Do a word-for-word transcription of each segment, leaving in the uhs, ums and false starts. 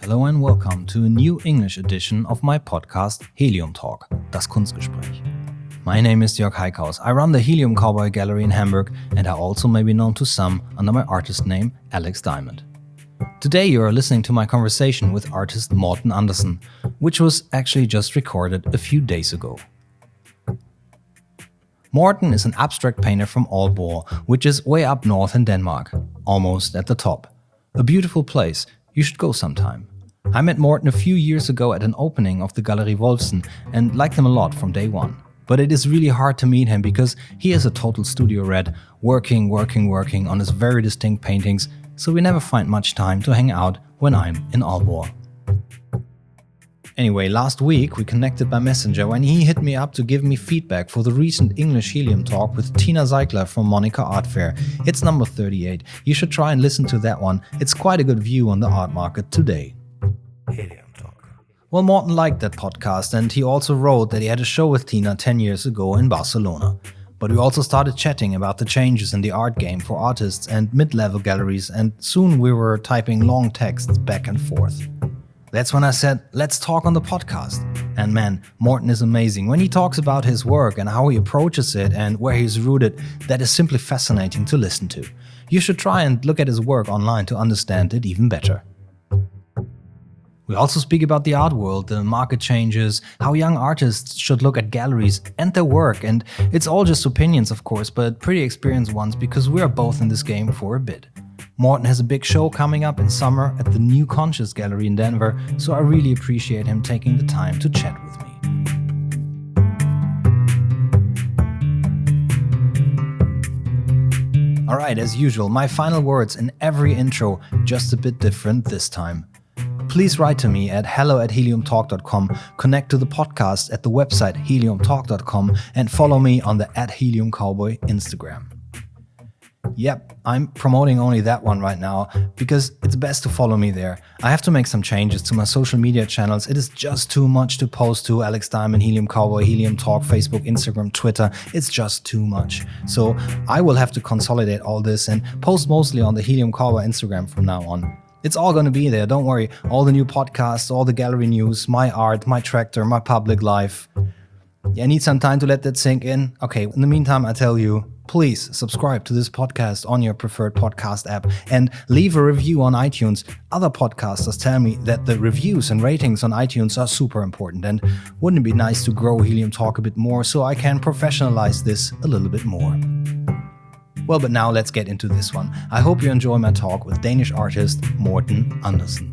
Hello and welcome to a new English edition of my podcast Helium Talk, das Kunstgespräch. My name is Jörg Heikhaus. I run the Helium Cowboy Gallery in Hamburg, and I also may be known to some under my artist name Alex Diamond. Today you are listening to my conversation with artist Morten Andersen, which was actually just recorded a few days ago. Morten is an abstract painter from Aalborg, which is way up north in Denmark, almost at the top. A beautiful place, you should go sometime. I met Morten a few years ago at an opening of the Galerie Wolfsen and liked him a lot from day one. But it is really hard to meet him because he is a total studio rat, working, working, working on his very distinct paintings, so we never find much time to hang out when I'm in Aalborg. Anyway, last week we connected by Messenger when he hit me up to give me feedback for the recent English Helium talk with Tina Zeigler from Monica Art Fair. It's number thirty-eight. You should try and listen to that one. It's quite a good view on the art market today. Helium talk. Well, Morten liked that podcast, and he also wrote that he had a show with Tina ten years ago in Barcelona. But we also started chatting about the changes in the art game for artists and mid-level galleries, and soon we were typing long texts back and forth. That's when I said, let's talk on the podcast. And man, Morten is amazing. When he talks about his work and how he approaches it and where he's rooted, that is simply fascinating to listen to. You should try and look at his work online to understand it even better. We also speak about the art world, the market changes, how young artists should look at galleries and their work. And it's all just opinions, of course, but pretty experienced ones because we are both in this game for a bit. Morten has a big show coming up in summer at the New Conscious Gallery in Denver, so I really appreciate him taking the time to chat with me. Alright, as usual, my final words in every intro, just a bit different this time. Please write to me at hello at helium talk dot com, connect to the podcast at the website helium talk dot com, and follow me on the at helium cowboy Instagram. Yep, I'm promoting only that one right now because it's best to follow me there. I have to make some changes to my social media channels. It is just too much to post to Alex Diamond, Helium Cowboy, Helium Talk, Facebook, Instagram, Twitter. It's just too much. So I will have to consolidate all this and post mostly on the Helium Cowboy Instagram from now on. It's all going to be there, don't worry. All the new podcasts, all the gallery news, my art, my tractor, my public life. Yeah, I need some time to let that sink in. Okay, in the meantime, I tell you, please subscribe to this podcast on your preferred podcast app and leave a review on iTunes. Other podcasters tell me that the reviews and ratings on iTunes are super important, and wouldn't it be nice to grow Helium Talk a bit more so I can professionalize this a little bit more? Well, but now let's get into this one. I hope you enjoy my talk with Danish artist Morten Andersen.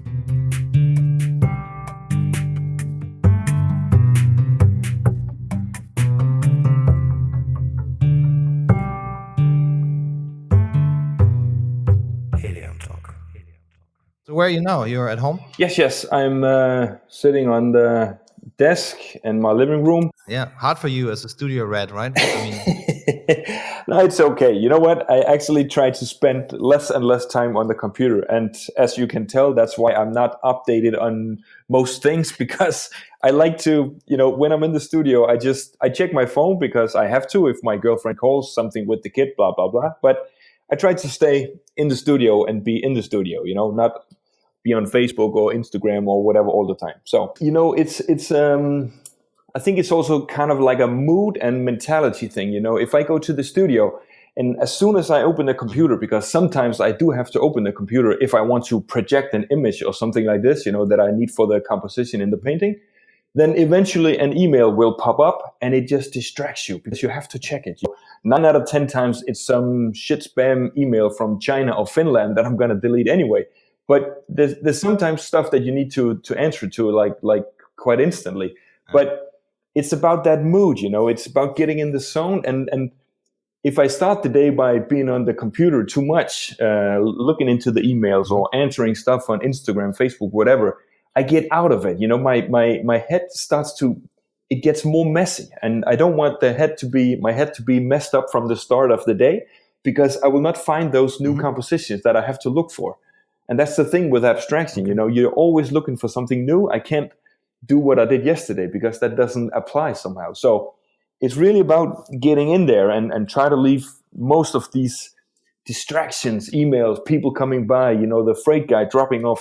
So where are you now? You're at home? Yes, yes. I'm uh, sitting on the desk in my living room. Yeah, hard for you as a studio rat, right? I mean, no, it's okay. You know what? I actually try to spend less and less time on the computer. And as you can tell, that's why I'm not updated on most things, because I like to, you know, when I'm in the studio, I just, I check my phone because I have to if my girlfriend calls something with the kid, blah, blah, blah. But I try to stay in the studio and be in the studio, you know, not be on Facebook or Instagram or whatever all the time. So, you know, it's, it's, um, I think it's also kind of like a mood and mentality thing. You know, if I go to the studio and as soon as I open the computer, because sometimes I do have to open the computer if I want to project an image or something like this, you know, that I need for the composition in the painting, then eventually an email will pop up and it just distracts you because you have to check it. Nine out of ten times it's some shit spam email from China or Finland that I'm going to delete anyway. But there's, there's sometimes stuff that you need to to answer to like like quite instantly. But it's about that mood, you know. It's about getting in the zone. And and if I start the day by being on the computer too much, uh, looking into the emails or answering stuff on Instagram, Facebook, whatever, I get out of it. You know, my my my head starts to, it gets more messy, and I don't want the head to be my head to be messed up from the start of the day, because I will not find those new mm-hmm. compositions that I have to look for. And that's the thing with abstraction, you know, you're always looking for something new. I can't do what I did yesterday because that doesn't apply somehow. So it's really about getting in there and, and try to leave most of these distractions, emails, people coming by, you know, the freight guy dropping off stuff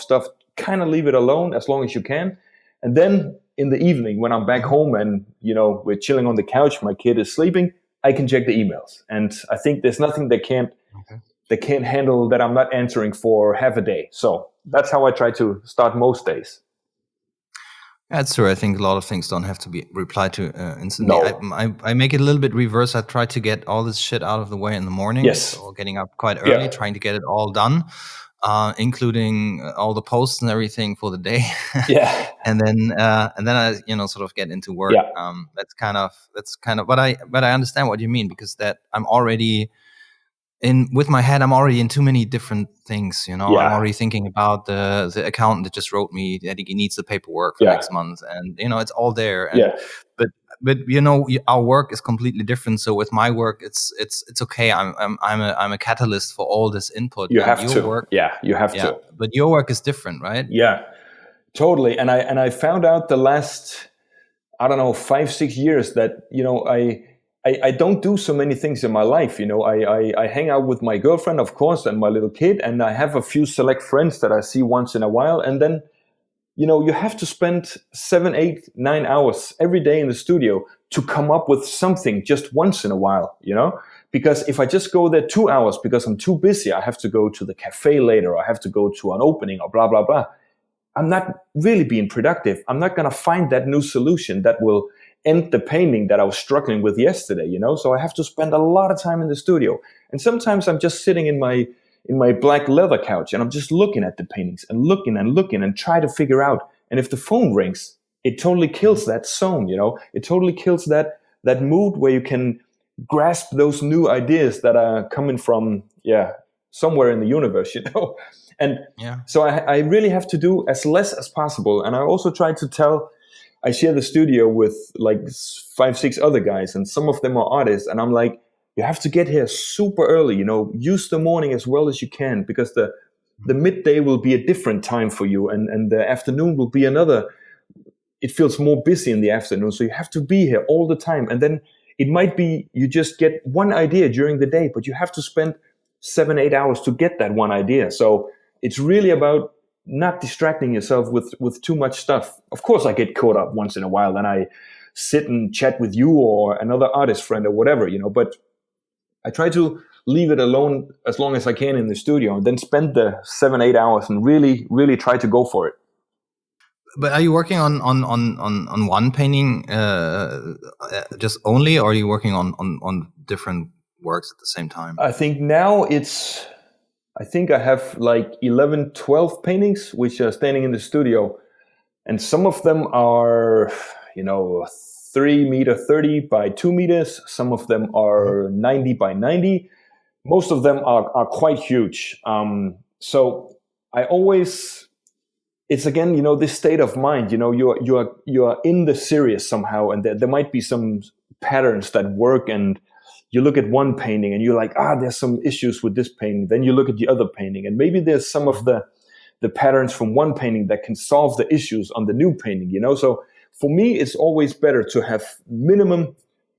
kind of leave it alone as long as you can. And then in the evening, when I'm back home and, you know, we're chilling on the couch, my kid is sleeping, I can check the emails. And I think there's nothing they can't, okay. they can't handle that I'm not answering for half a day. So that's how I try to start most days. That's true. I think a lot of things don't have to be replied to uh, instantly. No. I, I, I make it a little bit reverse. I try to get all this shit out of the way in the morning. Yes. So getting up quite early, yeah. trying to get it all done, uh, including all the posts and everything for the day. yeah. And then uh, and then I you know sort of get into work. Yeah. Um, that's kind of that's kind of. But I but I understand what you mean, because that I'm already. In with my head, I'm already in too many different things. You know, yeah. I'm already thinking about the the accountant that just wrote me that he needs the paperwork for yeah. next month, and you know, it's all there. And, yeah. But but you know, our work is completely different. So with my work, it's it's it's okay. I'm I'm I'm a I'm a catalyst for all this input. You and have your to. Work, yeah, you have yeah, to. But your work is different, right? Yeah, totally. And I and I found out the last, I don't know, five six years that you know I. I, I don't do so many things in my life. You know, I, I, I hang out with my girlfriend, of course, and my little kid, and I have a few select friends that I see once in a while. And then, you know, you have to spend seven, eight, nine hours every day in the studio to come up with something just once in a while, you know? Because if I just go there two hours because I'm too busy, I have to go to the cafe later, or I have to go to an opening, or blah, blah, blah. I'm not really being productive. I'm not going to find that new solution that will end the painting that I was struggling with yesterday, you know? So I have to spend a lot of time in the studio. And sometimes I'm just sitting in my in my black leather couch and I'm just looking at the paintings and looking and looking and try to figure out. And if the phone rings, it totally kills that zone, you know? It totally kills that that mood where you can grasp those new ideas that are coming from, yeah, somewhere in the universe, you know? And yeah. so I, I really have to do as less as possible. And I also try to tell, I share the studio with like five, six other guys, and some of them are artists. And I'm like, you have to get here super early, you know, use the morning as well as you can, because the, the midday will be a different time for you. And, and the afternoon will be another, it feels more busy in the afternoon. So you have to be here all the time. And then it might be, you just get one idea during the day, but you have to spend seven, eight hours to get that one idea. So it's really about not distracting yourself with, with too much stuff. Of course, I get caught up once in a while and I sit and chat with you or another artist friend or whatever, you know, but I try to leave it alone as long as I can in the studio and then spend the seven, eight hours and really, really try to go for it. But are you working on on on on, on one painting uh, just only, or are you working on, on, on different works at the same time? I think now it's... I think I have like eleven, twelve paintings which are standing in the studio. And some of them are, you know, three meter thirty by two meters. Some of them are ninety by ninety. Most of them are, are quite huge. Um, so I always, it's again, you know, this state of mind, you know, you're, you're, you're in the series somehow, and there, there might be some patterns that work, and you look at one painting and you're like, ah, there's some issues with this painting. Then you look at the other painting and maybe there's some of the, the patterns from one painting that can solve the issues on the new painting, you know? So for me, it's always better to have minimum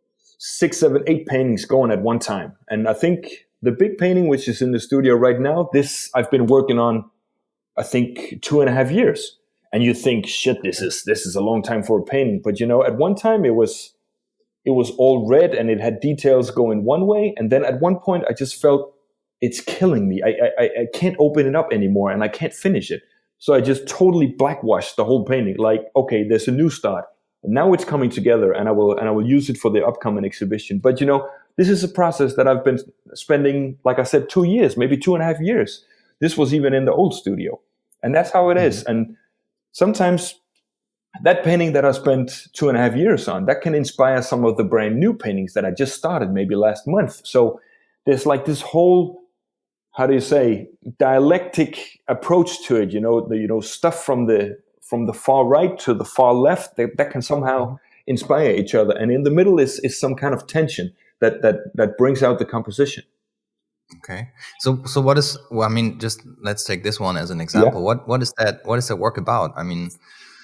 six, seven, eight paintings going at one time. And I think the big painting, which is in the studio right now, this I've been working on, I think two and a half years. And you think, shit, this is, this is a long time for a painting. But you know, at one time it was, it was all red and it had details going one way. And then at one point I just felt it's killing me. I, I, I can't open it up anymore and I can't finish it. So I just totally blackwashed the whole painting. Like, okay, there's a new start. And now it's coming together and I will, and I will use it for the upcoming exhibition. But you know, this is a process that I've been spending, like I said, two years, maybe two and a half years. This was even in the old studio. And that's how it is. And sometimes that painting that I spent two and a half years on, that can inspire some of the brand new paintings that I just started maybe last month. So there's like this whole, how do you say, dialectic approach to it, you know, the, you know, stuff from the, from the far right to the far left, that, that can somehow inspire each other. And in the middle is, is some kind of tension that, that, that brings out the composition. Okay. So, so what is, well, I mean, just let's take this one as an example. Yeah. What, what is that, what is that work about? I mean,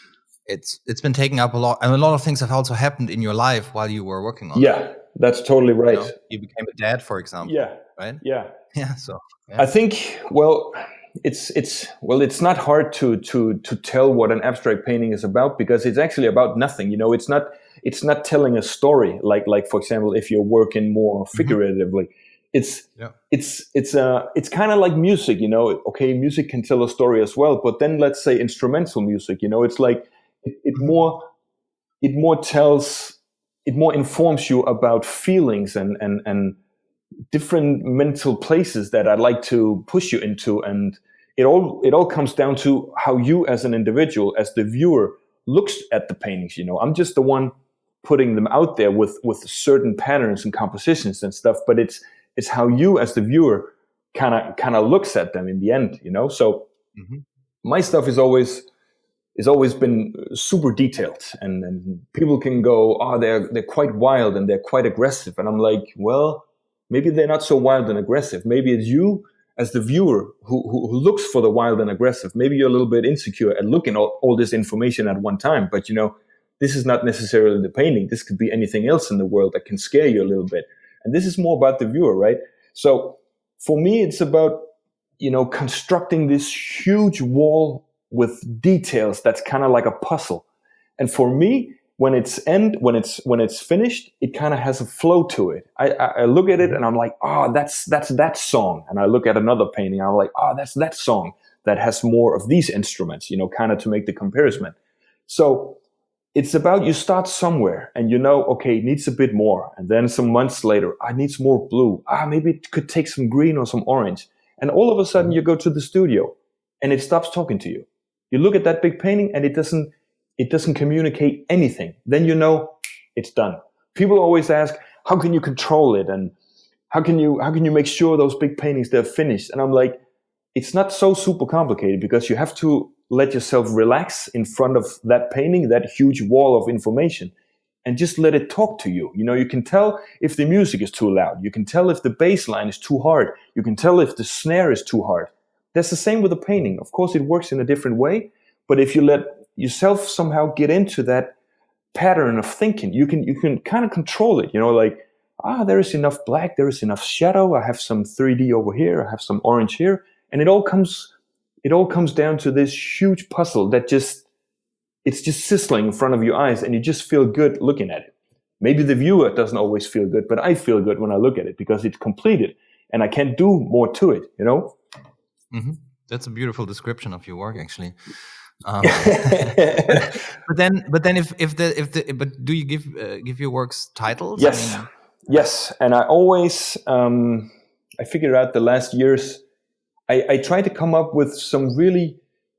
It's it's been taking up a lot, and a lot of things have also happened in your life while you were working on yeah, it. Yeah, that's totally right. You know, you became a dad, for example. Yeah, right. Yeah, yeah. So yeah. I think, well, it's it's well, it's not hard to to to tell what an abstract painting is about, because it's actually about nothing. You know, it's not it's not telling a story like like for example, if you're working more figuratively. Mm-hmm. It's yeah. it's it's uh it's kind of like music. You know, okay, music can tell a story as well, but then let's say instrumental music. You know, it's like it, it mm-hmm. more it more tells it more informs you about feelings and and and different mental places that I'd like to push you into. And it all it all comes down to how you as an individual, as the viewer, looks at the paintings. You know, I'm just the one putting them out there with with certain patterns and compositions and stuff, but it's it's how you as the viewer kind of kind of looks at them in the end, you know. So mm-hmm. my stuff is always is always been super detailed, and, and people can go, oh, they're they're quite wild and they're quite aggressive, and I'm like, well, maybe they're not so wild and aggressive. Maybe it's you as the viewer who, who, who looks for the wild and aggressive. Maybe you're a little bit insecure at looking at all, all this information at one time. But, you know, this is not necessarily the painting. This could be anything else in the world that can scare you a little bit. And this is more about the viewer, right? So for me, it's about, you know, constructing this huge wall with details that's kind of like a puzzle. And for me, when it's end, when it's when it's finished, it kind of has a flow to it. I, I, I look at it and I'm like, oh, that's that's that song. And I look at another painting, and I'm like, oh, that's that song that has more of these instruments, you know, kind of to make the comparison. So it's about, you start somewhere and you know, okay, it needs a bit more. And then some months later, I need some more blue. Ah, maybe it could take some green or some orange. And all of a sudden you go to the studio and it stops talking to you. You look at that big painting and it doesn't It doesn't communicate anything. Then you know it's done. People always ask, how can you control it? And how can you how can you make sure those big paintings, they're finished? And I'm like, it's not so super complicated, because you have to let yourself relax in front of that painting, that huge wall of information, and just let it talk to you. You know, you can tell if the music is too loud. You can tell if the bass line is too hard. You can tell if the snare is too hard. That's the same with a painting. Of course, it works in a different way, but if you let yourself somehow get into that pattern of thinking, you can you can kind of control it. You know, like, ah, there is enough black, there is enough shadow. I have some three D over here. I have some orange here, and it all comes it all comes down to this huge puzzle that just it's just sizzling in front of your eyes, and you just feel good looking at it. Maybe the viewer doesn't always feel good, but I feel good when I look at it because it's completed, and I can't do more to it. You know. Mm-hmm. That's a beautiful description of your work, actually. Um, but then, but then, if if the if the but do you give uh, give your works titles? Yes, I mean, yes, and I always um, I figured out the last years I, I try to come up with some really,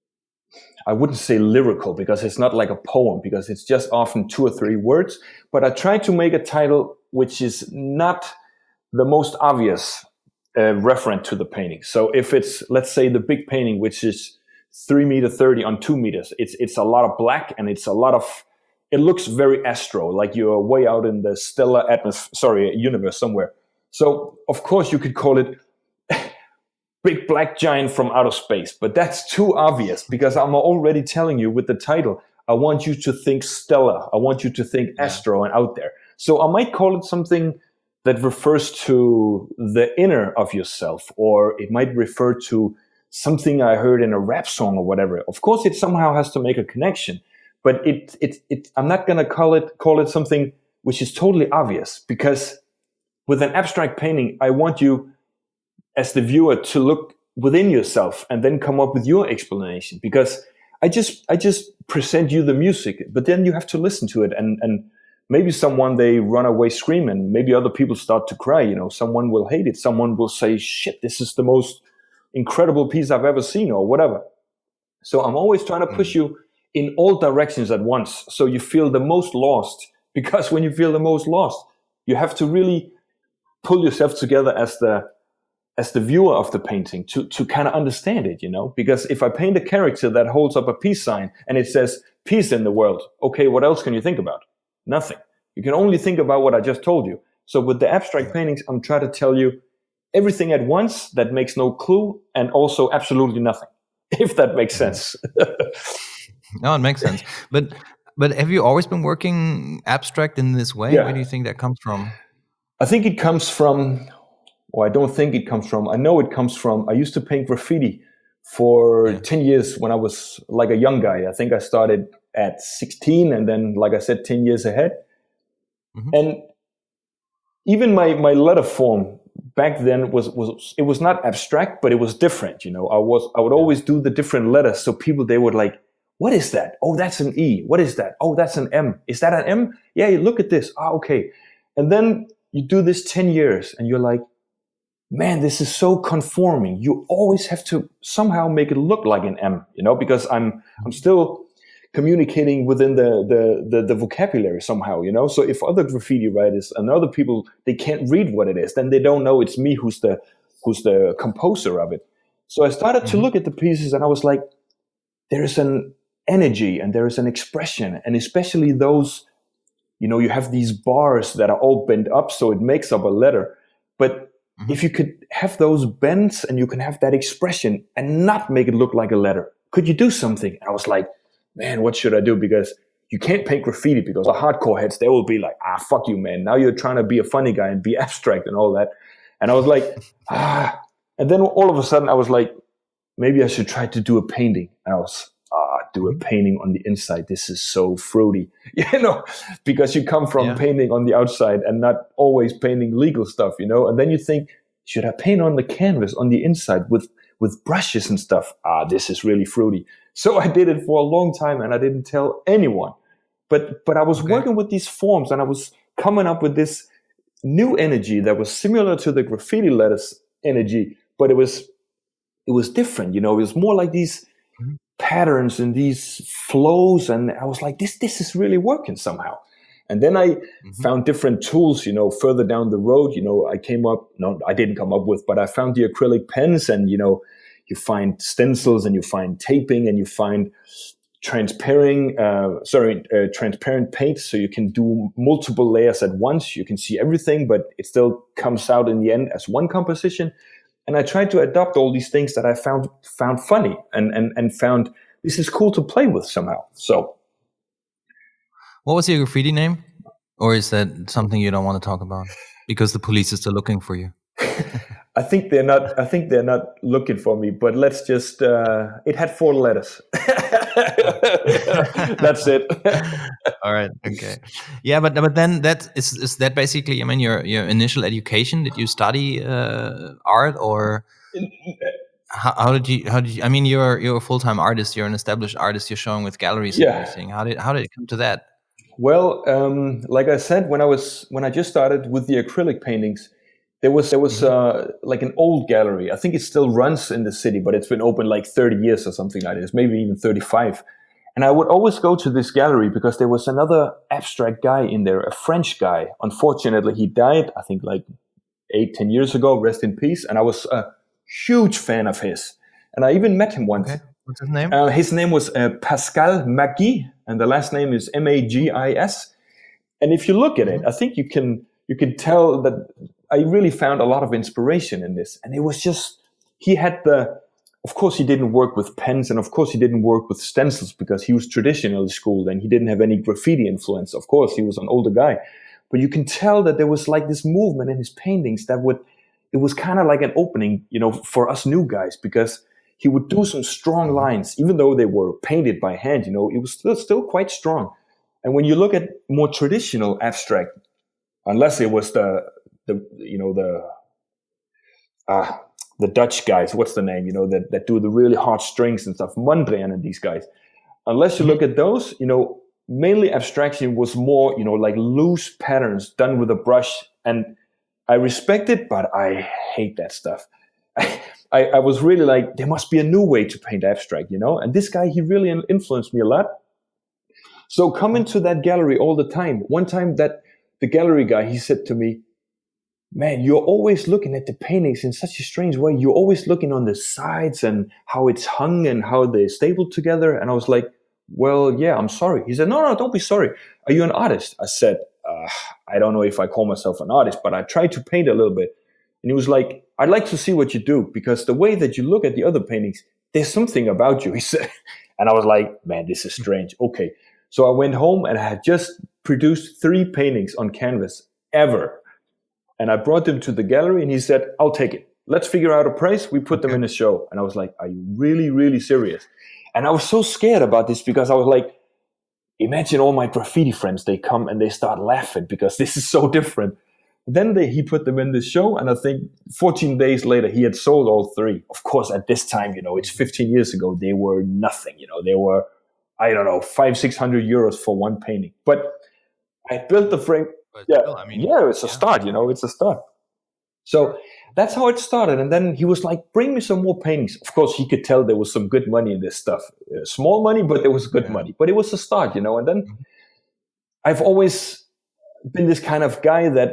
I wouldn't say lyrical, because it's not like a poem, because it's just often two or three words. But I try to make a title which is not the most obvious uh, referent to the painting. So if it's, let's say, the big painting, which is three meter thirty on two meters. It's it's a lot of black, and it's a lot of, it looks very astro, like you're way out in the stellar atmosphere, sorry, universe somewhere. So of course you could call it Big Black Giant from Outer Space, but that's too obvious, because I'm already telling you with the title, I want you to think stellar. I want you to think astro and out there. So I might call it something that refers to the inner of yourself, or it might refer to something I heard in a rap song or whatever. Of course, it somehow has to make a connection, but it it it. I'm not gonna call it call it something which is totally obvious, because with an abstract painting, I want you as the viewer to look within yourself and then come up with your explanation. Because I just I just present you the music, but then you have to listen to it, and and maybe someone, they run away screaming. Maybe other people start to cry. You know, someone will hate it. Someone will say, "Shit, this is the most incredible piece I've ever seen," or whatever. So I'm always trying to push you in all directions at once, so you feel the most lost. Because when you feel the most lost, you have to really pull yourself together as the as the viewer of the painting to to kind of understand it, you know. Because if I paint a character that holds up a peace sign and it says peace in the world, okay, what else can you think about? Nothing. You can only think about what I just told you. So with the abstract paintings, I'm trying to tell you everything at once that makes no clue, and also absolutely nothing, if that makes sense. No, it makes sense. But but have you always been working abstract in this way? Yeah. Where do you think that comes from? I think it comes from, or I don't think it comes from, I know it comes from, I used to paint graffiti for Yeah. ten years when I was like a young guy. I think I started at sixteen, and then, like I said, ten years ahead. Mm-hmm. And even my, my letter form back then was, was, it was not abstract, but it was different. You know, I was, I would always do the different letters. So people, they would like, what is that? Oh, that's an E. What is that? Oh, that's an M. Is that an M? Yeah, you look at this. Ah, okay. And then you do this ten years and you're like, man, this is so conforming. You always have to somehow make it look like an M, you know, because I'm, I'm still communicating within the, the, the, the vocabulary somehow, you know? So if other graffiti writers and other people, they can't read what it is, then they don't know it's me who's the, who's the composer of it. So I started mm-hmm. to look at the pieces and I was like, there is an energy and there is an expression, and especially those, you know, you have these bars that are all bent up, so it makes up a letter. But mm-hmm. if you could have those bends and you can have that expression and not make it look like a letter, could you do something? And I was like, man, what should I do? Because you can't paint graffiti, because the hardcore heads, they will be like, ah, fuck you, man. Now you're trying to be a funny guy and be abstract and all that. And I was like, ah. And then all of a sudden I was like, maybe I should try to do a painting. And I was, ah, do a painting on the inside. This is so fruity, you know, because you come from yeah. painting on the outside and not always painting legal stuff, you know. And then you think, should I paint on the canvas on the inside with, with brushes and stuff? Ah, this is really fruity. So I did it for a long time and I didn't tell anyone. But but I was okay. working with these forms and I was coming up with this new energy that was similar to the graffiti letters energy, but it was it was different, you know. It was more like these mm-hmm. patterns and these flows, and I was like, this this is really working somehow. And then I mm-hmm. found different tools, you know, further down the road. You know, I came up, no, I didn't come up with, but I found the acrylic pens, and, you know, you find stencils and you find taping and you find transparent, uh, sorry, uh, transparent paint. So you can do multiple layers at once. You can see everything, but it still comes out in the end as one composition. And I tried to adopt all these things that I found found funny and and and found this is cool to play with somehow. So, what was your graffiti name, or is that something you don't want to talk about because the police is still looking for you? I think they're not. I think they're not looking for me. But let's just. Uh, it had four letters. That's it. All right. Okay. Yeah, but but then that is is that basically? I mean, your your initial education. Did you study uh, art, or how, how did you? How did you? I mean, you're you're a full time artist. You're an established artist. You're showing with galleries yeah. and everything. How did how did it come to that? Well, um, like I said, when I was when I just started with the acrylic paintings. There was there was uh, like an old gallery. I think it still runs in the city, but it's been open like thirty years or something like this, maybe even thirty-five. And I would always go to this gallery because there was another abstract guy in there, a French guy. Unfortunately, he died, I think like eight, ten years ago, rest in peace. And I was a huge fan of his. And I even met him once. Okay. What's his name? Uh, his name was uh, Pascal Magis, and the last name is M A G I S. And if you look at it, I think you can you can tell that I really found a lot of inspiration in this. And it was just, he had the, of course he didn't work with pens, and of course he didn't work with stencils because he was traditionally schooled and he didn't have any graffiti influence. Of course, he was an older guy. But you can tell that there was like this movement in his paintings that would, it was kind of like an opening, you know, for us new guys, because he would do some strong lines, even though they were painted by hand, you know, it was still, still quite strong. And when you look at more traditional abstract, unless it was the, the you know the uh the Dutch guys, what's the name, you know, that, that do the really hard strings and stuff, Mondrian and these guys, unless you look at those, you know, mainly abstraction was more, you know, like loose patterns done with a brush. And I respect it, but I hate that stuff. I, I, I was really like, there must be a new way to paint abstract, you know. And this guy, he really influenced me a lot. So coming to that gallery all the time, one time that the gallery guy, he said to me, man, you're always looking at the paintings in such a strange way. You're always looking on the sides and how it's hung and how they're stapled together. And I was like, well, yeah, I'm sorry. He said, no, no, don't be sorry. Are you an artist? I said, uh, I don't know if I call myself an artist, but I try to paint a little bit. And he was like, I'd like to see what you do, because the way that you look at the other paintings, there's something about you, he said. And I was like, man, this is strange. Okay. So I went home and I had just produced three paintings on canvas ever. And I brought them to the gallery and he said, I'll take it. let's figure out a price. We put Okay. them in a show. And I was like, are you really, really serious? And I was so scared about this because I was like, imagine all my graffiti friends, they come and they start laughing because this is so different. Then they, he put them in this show, and I think fourteen days later, he had sold all three. Of course, at this time, you know, it's fifteen years ago, they were nothing. You know, they were, I don't know, five, six hundred euros for one painting. But I built the frame. But Yeah, still, I mean, yeah, it's a yeah. start. You know, it's a start. So that's how it started. And then he was like, bring me some more paintings. Of course, he could tell there was some good money in this stuff. Uh, small money, but there was good Yeah. money. But it was a start, you know. And then Mhm. I've always been this kind of guy that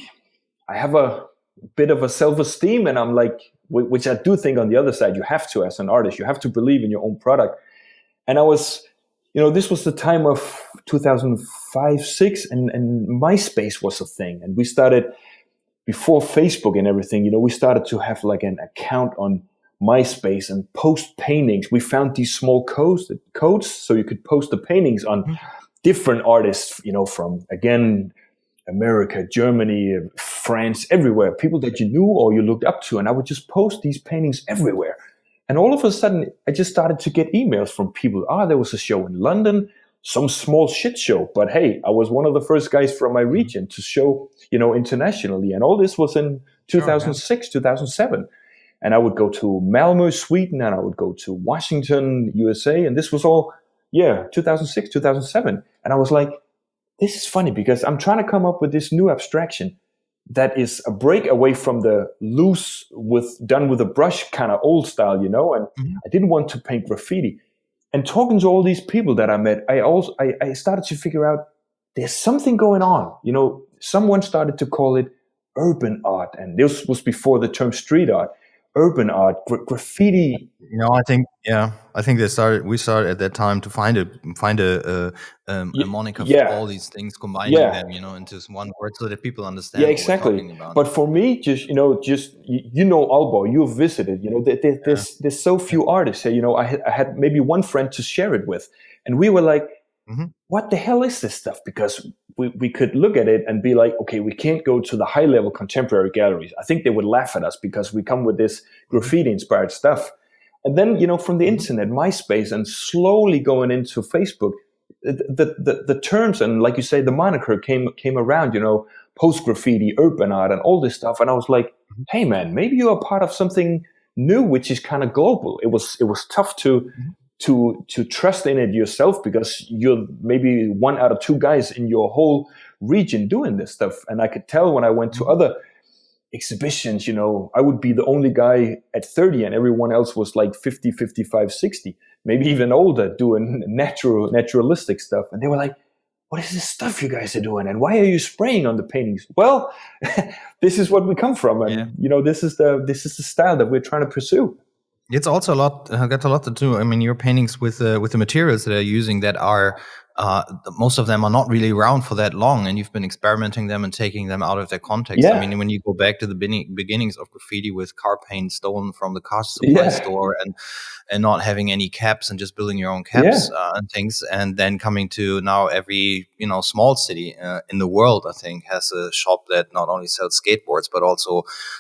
I have a bit of a self-esteem, and I'm like, wh- which I do think on the other side, you have to, as an artist, you have to believe in your own product. And I was, you know, this was the time of two thousand five, six, and, and MySpace was a thing. And we started, before Facebook and everything, you know, we started to have like an account on MySpace and post paintings. We found these small codes, codes so you could post the paintings on Mhm. different artists, you know, from, again, America, Germany, France, everywhere, people that you knew or you looked up to. And I would just post these paintings everywhere. And all of a sudden, I just started to get emails from people. Ah, there was a show in London, some small shit show. But hey, I was one of the first guys from my region to show, you know, internationally. And all this was in two thousand six, two thousand seven. And I would go to Malmö, Sweden, and I would go to Washington, U S A. And this was all, yeah, two thousand six, two thousand seven. And I was like, this is funny because I'm trying to come up with this new abstraction that is a break away from the loose with done with a brush kind of old style, you know, and Mhm. I didn't want to paint graffiti. And talking to all these people that I met, I also I, I started to figure out there's something going on. You know, someone started to call it urban art, and this was before the term street art. Urban art, gra- graffiti. No, I think yeah, I think they started. We started at that time to find a find a a, um, a Y- moniker yeah. for all these things, combining Yeah. them, you know, into one word, so that people understand Yeah, what we're exactly. talking about. But for me, just you know, just you, you know, Aalborg, you've visited. You know, there, there, there's there's so few artists here. You know, I had, I had maybe one friend to share it with, and we were like, Mhm. "What the hell is this stuff?" Because we we could look at it and be like, "Okay, we can't go to the high level contemporary galleries." I think they would laugh at us because we come with this graffiti inspired stuff. And then you know, from the Mhm. internet, MySpace, and slowly going into Facebook, the, the the terms and, like you say, the moniker came came around, you know, post graffiti, urban art, and all this stuff. And I was like, hey man, maybe you're a part of something new, which is kind of global. It was it was tough to to to trust in it yourself because you're maybe one out of two guys in your whole region doing this stuff. And I could tell when I went to other exhibitions, you know, I would be the only guy at thirty and everyone else was like fifty, fifty-five, sixty, maybe even older, doing natural, naturalistic stuff. And they were like, what is this stuff you guys are doing? And why are you spraying on the paintings? Well, this is what we come from. And, Yeah. you know, this is the, this is the style that we're trying to pursue. It's also a lot. Uh, got a lot to do. I mean, your paintings with uh, with the materials that they're using that are uh, most of them are not really around for that long, and you've been experimenting them and taking them out of their context. Yeah. I mean, when you go back to the beginning, beginnings of graffiti with car paint stolen from the car supply Yeah. store and and not having any caps and just building your own caps uh, and things, and then coming to now every you know small city uh, in the world, I think, has a shop that not only sells skateboards but also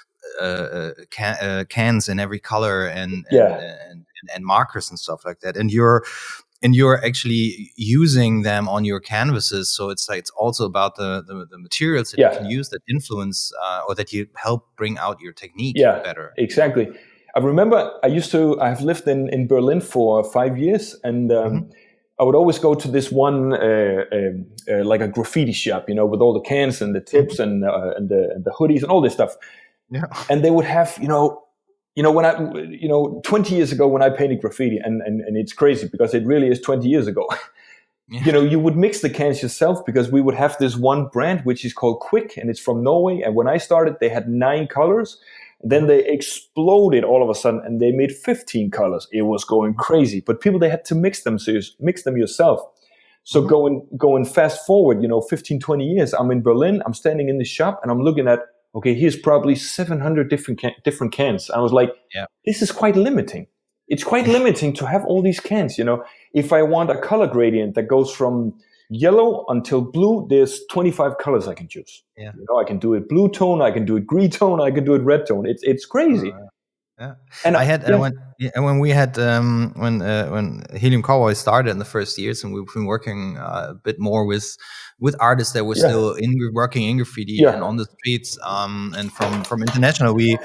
uh, can, uh, cans in every color and and, Yeah. and and markers and stuff like that. And you're and you're actually using them on your canvases, so it's like it's also about the the, the materials that Yeah. you can use that influence uh, or that you help bring out your technique Yeah, better. exactly. I remember I used to, I have lived in, in Berlin for five years and um, Mhm. I would always go to this one, uh, um, uh, like a graffiti shop, you know, with all the cans and the tips and, uh, and, the, and the hoodies and all this stuff. Yeah. And they would have, you know, you know, when I, you know, twenty years ago when I painted graffiti, and, and, and it's crazy because it really is twenty years ago. Yeah. You know, you would mix the cans yourself because we would have this one brand which is called Quick and it's from Norway. And when I started, they had nine colors. Then they exploded all of a sudden and they made fifteen colors. It was going crazy. But people, they had to mix them, so you mix them yourself. So Mhm. going going fast forward, you know, fifteen, twenty years, I'm in Berlin, I'm standing in the shop and I'm looking at, okay, here's probably seven hundred different can- different cans. I was like, Yeah. this is quite limiting. It's quite limiting to have all these cans, you know. If I want a color gradient that goes from, yellow until blue, there's twenty-five colors I can choose. Yeah. You know, I can do it blue tone, I can do it green tone, I can do it red tone. It's it's crazy. Uh, yeah. And I had yeah. uh, when yeah, when we had um, when uh, when Helium Cowboy started in the first years, and we've been working uh, a bit more with with artists that were Yeah. still in working in graffiti Yeah. and on the streets. Um, and from from international, we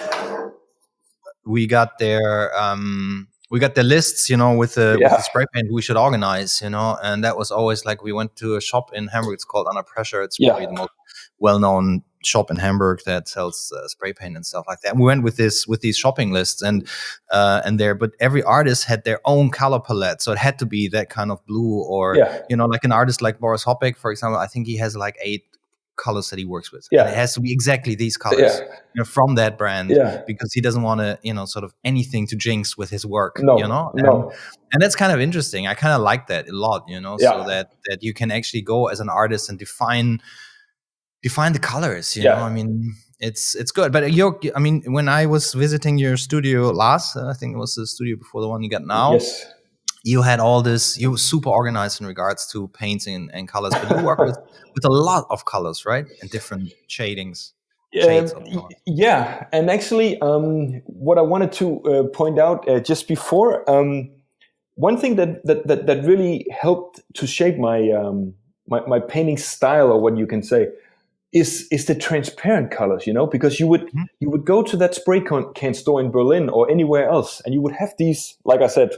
we got their um, we got their lists, you know, with the Yeah. with the spray paint we should organize, you know, and that was always like we went to a shop in Hamburg. It's called Under Pressure. It's Yeah. probably the most well-known shop in Hamburg that sells uh, spray paint and stuff like that. And we went with this with these shopping lists and uh, and there, but every artist had their own color palette, so it had to be that kind of blue or Yeah. you know, like an artist like Boris Hoppek, for example. I think he has like eight colors that he works with. Yeah. And it has to be exactly these colors Yeah. you know, from that brand Yeah. because he doesn't want to, you know, sort of anything to jinx with his work, No, you know? And, no. and that's kind of interesting. I kind of like that a lot, you know, Yeah. so that, that you can actually go as an artist and define, define the colors, you Yeah. know, I mean, it's, it's good. But you're, I mean, when I was visiting your studio last, uh, I think it was the studio before the one you got now. Yes. You had all this, you were super organized in regards to painting and, and colors, but you work with, with a lot of colors, right? And different shadings. Shades Um, of colors. yeah, and actually, um, what I wanted to uh, point out uh, just before, um, one thing that, that that that really helped to shape my um, my, my painting style, or what you can say, is is the transparent colors. You know, because you would Mhm. you would go to that spray can can store in Berlin or anywhere else, and you would have these, like I said,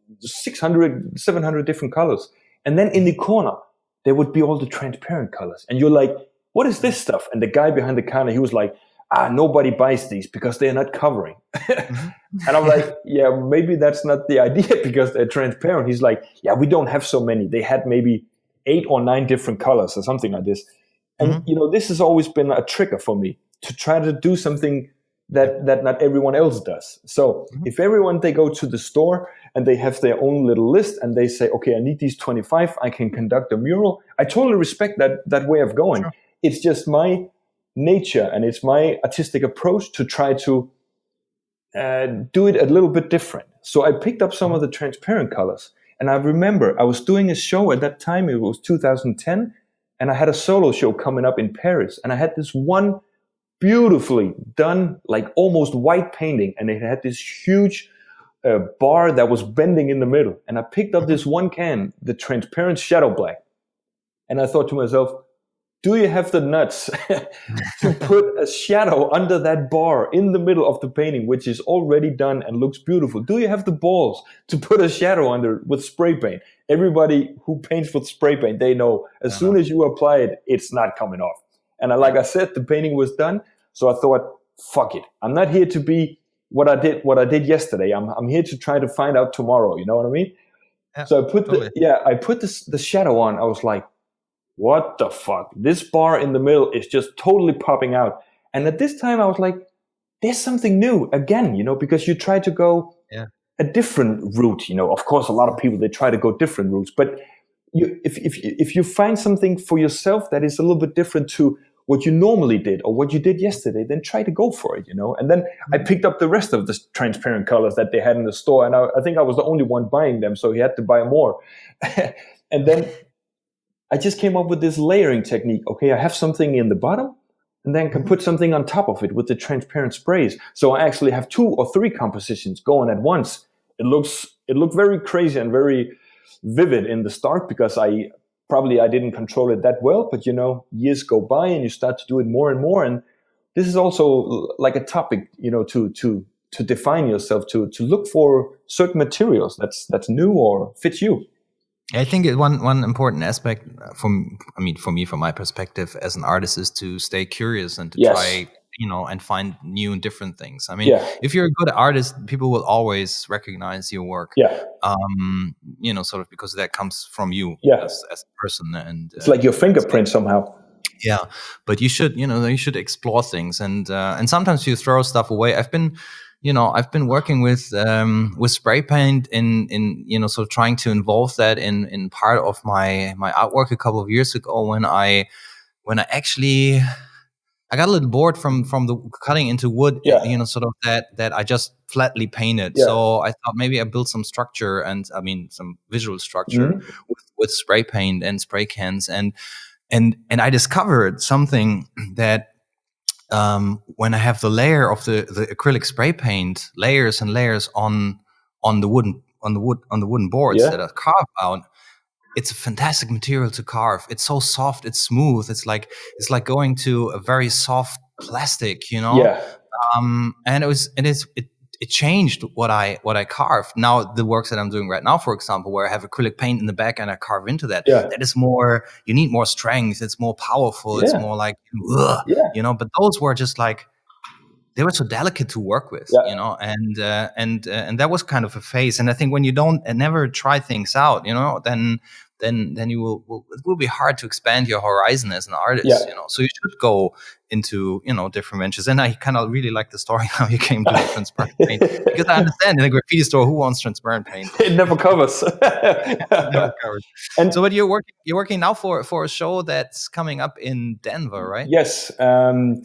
six hundred, seven hundred different colors, and then in the corner there would be all the transparent colors, and you're like, what is this stuff? And the guy behind the counter, he was like, ah, nobody buys these because they're not covering. Mhm. And I'm like, yeah, maybe that's not the idea because they're transparent. He's like, yeah, we don't have so many. They had maybe eight or nine different colors or something like this. And, Mhm. you know, this has always been a trigger for me to try to do something that, that not everyone else does. So Mhm. if everyone, they go to the store and they have their own little list and they say, okay, I need these twenty-five, I can conduct a mural. I totally respect that, that way of going. Sure. It's just my nature and it's my artistic approach to try to uh, do it a little bit different. So I picked up some of the transparent colors. And I remember I was doing a show at that time, it was two thousand ten, and I had a solo show coming up in Paris. And I had this one beautifully done, like almost white painting, and it had this huge uh, bar that was bending in the middle. And I picked up this one can, the transparent shadow black. And I thought to myself, do you have the nuts to put a shadow under that bar in the middle of the painting, which is already done and looks beautiful? Do you have the balls to put a shadow under with spray paint? Everybody who paints with spray paint, they know as Uh-huh. soon as you apply it, it's not coming off. And I, like I said, the painting was done. So I thought, fuck it. I'm not here to be what I did, what I did yesterday. I'm, I'm here to try to find out tomorrow. You know what I mean? Yeah, So I put totally. the, yeah, I put this, the shadow on. I was like, what the fuck? This bar in the middle is just totally popping out. And at this time I was like, there's something new again, you know, because you try to go Yeah. a different route, you know. Of course, a lot of people, they try to go different routes, but you, if, if, if you find something for yourself that is a little bit different to what you normally did or what you did yesterday, then try to go for it, you know. And then I picked up the rest of the transparent colors that they had in the store. And I, I think I was the only one buying them, so he had to buy more. And then I just came up with this layering technique. Okay, I have something in the bottom and then can put something on top of it with the transparent sprays. So I actually have two or three compositions going at once. It looks, it looked very crazy and very vivid in the start because I probably, I didn't control it that well, but you know, years go by and you start to do it more and more. And this is also like a topic, you know, to, to, to define yourself, to, to look for certain materials that's, that's new or fits you. I think it- one one important aspect from I mean for me from my perspective as an artist is to stay curious and to Yes. try you know and find new and different things. I mean, Yeah. if you're a good artist, people will always recognize your work. Yeah. Um, you know, sort of because that comes from you Yeah. as, as a person, and It's like your fingerprint somehow. yeah, but you should, you know, you should explore things, and uh, and sometimes you throw stuff away. I've been, you know, I've been working with um, with spray paint in in you know, sort of trying to involve that in in part of my my artwork a couple of years ago when I when I actually I got a little board from from the cutting into wood, Yeah. you know, sort of that that I just flatly painted. Yeah. So I thought maybe I built some structure, and I mean some visual structure Mhm. with, with spray paint and spray cans, and and and I discovered something that um, when I have the layer of the the acrylic spray paint, layers and layers on on the wooden on the wood on the wooden boards Yeah. that are carved out. It's a fantastic material to carve. It's so soft, it's smooth. It's like it's like going to a very soft plastic, you know. Yeah. Um, and it was it is it it changed what I what I carved. Now the works that I'm doing right now, for example, where I have acrylic paint in the back and I carve into that, Yeah. that is more. You need more strength. It's more powerful. It's Yeah. more like, ugh, Yeah. you know. But those were just like, they were so delicate to work with, Yeah. you know, and uh, and uh, and that was kind of a phase. And I think when you don't uh, never try things out, you know, then then then you will, will it will be hard to expand your horizon as an artist, Yeah. you know. So you should go into, you know, different ventures. And I kind of really like the story how you came to the transparent paint, because I understand in a graffiti store who wants transparent paint. It never covers. Never covered. And So, but you're working you're working now for for a show that's coming up in Denver, right? yes. Um,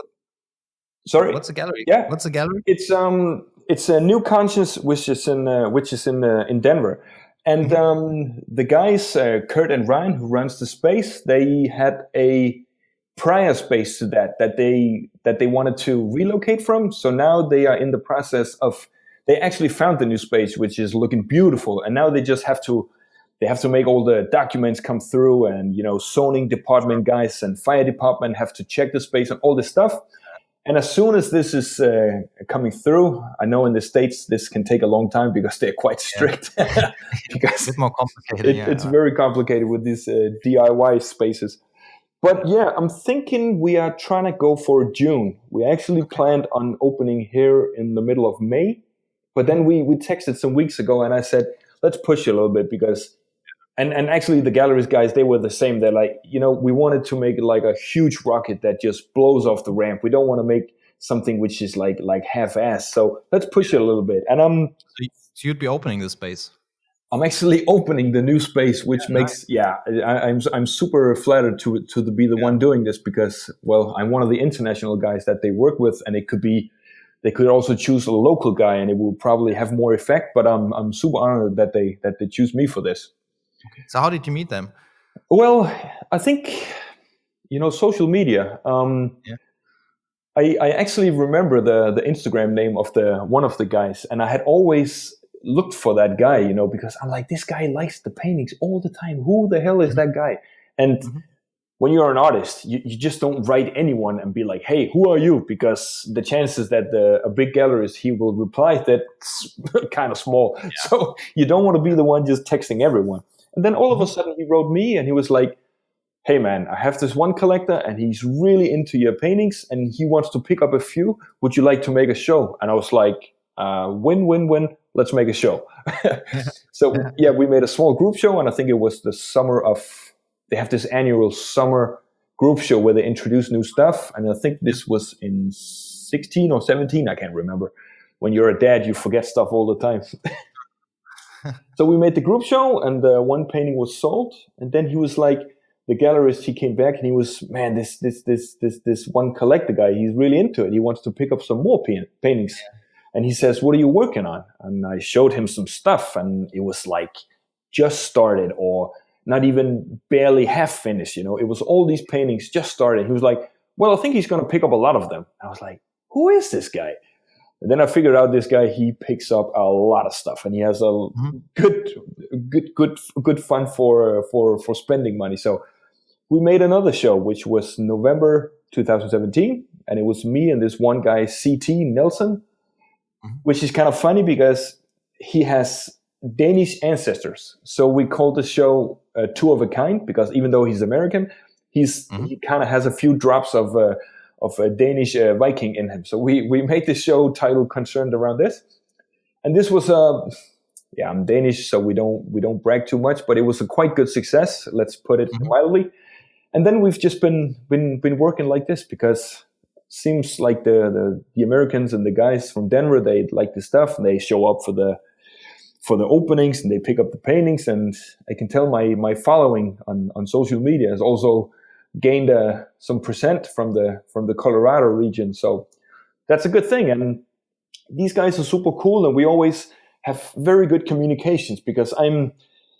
sorry. What's the gallery? Yeah. What's the gallery? It's um it's a New Conscience, which is in uh, which is in uh, in Denver, and Mhm. um, the guys uh, Kurt and Ryan, who runs the space, they had a prior space to that that they that they wanted to relocate from. So now they are in the process of they actually found the new space, which is looking beautiful, and now they just have to they have to make all the documents come through, and you know zoning department guys and fire department have to check the space and all this stuff. And as soon as this is uh, coming through, I know in the States this can take a long time because they're quite strict. a because bit more complicated. it, yeah. it's very complicated with these uh, D I Y spaces. But yeah, I'm thinking we are trying to go for June. We actually planned on opening here in the middle of May, but then we we texted some weeks ago and I said, let's push it a little bit because. And, and actually, the galleries guys, they were the same. They're like, you know, we wanted to make it like a huge rocket that just blows off the ramp. We don't want to make something which is like like half-assed. So let's push it a little bit. And I'm So you'd be opening this space. I'm actually opening the new space, which Yeah, makes yeah, I, I'm I'm super flattered to to be the Yeah. one doing this because well, I'm one of the international guys that they work with, and it could be they could also choose a local guy, and it will probably have more effect. But I'm I'm super honored that they that they choose me for this. So how did you meet them? Well, I think you know social media. Um, Yeah. I, I actually remember the the Instagram name of the one of the guys, and I had always looked for that guy, you know, because I'm like, this guy likes the paintings all the time. Who the hell is that guy? And Mhm. when you're an artist, you, you just don't write anyone and be like, hey, who are you? Because the chances that the, a big gallerist, he will reply, that's kind of small. So you don't want to be the one just texting everyone. And then all of a sudden he wrote me and he was like, hey man, I have this one collector and he's really into your paintings and he wants to pick up a few. Would you like to make a show? And I was like, uh, win, win, win. Let's make a show. So yeah, we made a small group show, and I think it was the summer of, they have this annual summer group show where they introduce new stuff. And I think this was in sixteen or seventeen, I can't remember. When you're a dad, you forget stuff all the time. So we made the group show, and uh, one painting was sold. And then he was like, the gallerist, he came back and he was, man, this this this this this one collector guy, he's really into it. He wants to pick up some more paint, paintings. Yeah. And he says, what are you working on? And I showed him some stuff, and it was like just started or not even barely half finished. You know, it was all these paintings just started. He was like, well, I think he's going to pick up a lot of them. I was like, who is this guy? And then I figured out this guy, he picks up a lot of stuff, and he has a mm-hmm. good, good, good, good fun for, for, for spending money. So we made another show, which was November twenty seventeen. And it was me and this one guy, C T Nelson, mm-hmm. which is kind of funny because he has Danish ancestors. So we called the show uh, Two of a Kind, because even though he's American, he's mm-hmm. he kind of has a few drops of uh, of a Danish uh, Viking in him. So we we made this show titled concerned around this. And this was a uh, yeah, I'm Danish, so we don't we don't brag too much, but it was a quite good success. Let's put it mm-hmm. mildly. And then we've just been been been working like this because it seems like the, the the Americans and the guys from Denver, they like the stuff and they show up for the for the openings and they pick up the paintings. And I can tell my my following on, on social media is also gained uh, some percent from the from the Colorado region. So that's a good thing. And these guys are super cool, and we always have very good communications because I'm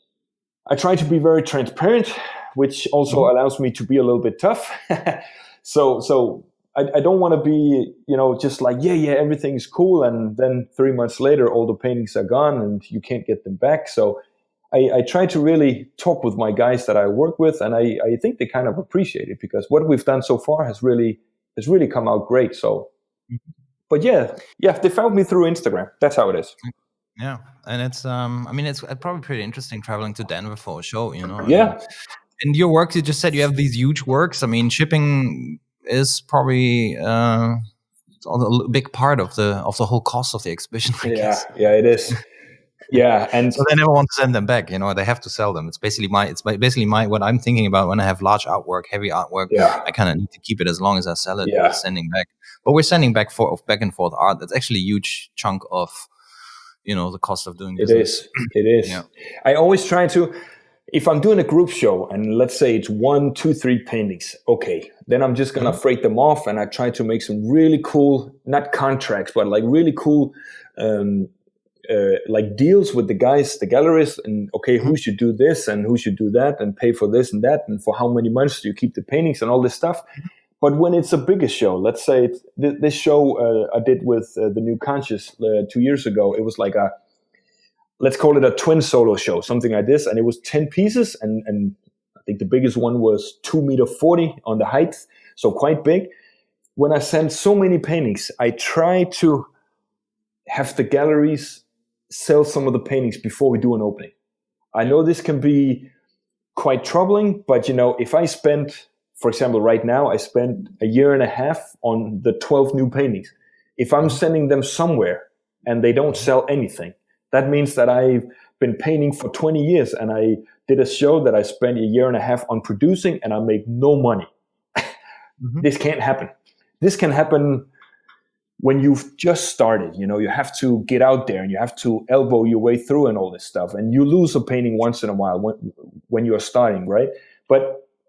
I try to be very transparent, which also mm-hmm. allows me to be a little bit tough. so so I, I don't want to be, you know, just like, yeah, yeah, everything's cool. And then three months later, all the paintings are gone and you can't get them back. So I, I try to really talk with my guys that I work with, and I, I think they kind of appreciate it because what we've done so far has really has really come out great. So, but yeah, yeah, they found me through Instagram. That's how it is. Yeah, and it's um, I mean, it's probably pretty interesting traveling to Denver for a show, you know. Yeah. And, and your works, you just said you have these huge works. I mean, shipping is probably uh, a big part of the of the whole cost of the exhibition, I yeah, guess. Yeah, it is. Yeah, and so they never want to send them back. You know, they have to sell them. It's basically my. It's basically my. What I'm thinking about when I have large artwork, heavy artwork. Yeah. I kind of need to keep it as long as I sell it. Yeah. Sending back, but we're sending back for back and forth art. That's actually a huge chunk of, you know, the cost of doing it business. is. It is. Yeah. I always try to. If I'm doing a group show and let's say it's one, two, three paintings, okay, then I'm just gonna mm-hmm. freight them off, and I try to make some really cool, not contracts, but like really cool. Um, Uh, like deals with the guys, the galleries, and okay, who should do this and who should do that and pay for this and that and for how many months do you keep the paintings and all this stuff. But when it's a bigger show, let's say it's, th- this show uh, I did with uh, the New Conscious uh, two years ago, it was like a, let's call it a twin solo show, something like this, and it was ten pieces, and, and I think the biggest one was two meter forty on the height, so quite big. When I send so many paintings, I try to have the galleries sell some of the paintings before we do an opening. I know this can be quite troubling, but you know, if I spend, for example, right now, I spent a year and a half on the twelve new paintings. If I'm sending them somewhere and they don't sell anything, that means that I've been painting for twenty years and I did a show that I spent a year and a half on producing and I make no money. Mm-hmm. This can't happen. This can happen when you've just started. You know, you have to get out there and you have to elbow your way through and all this stuff. And you lose a painting once in a while when, when you're starting, right? But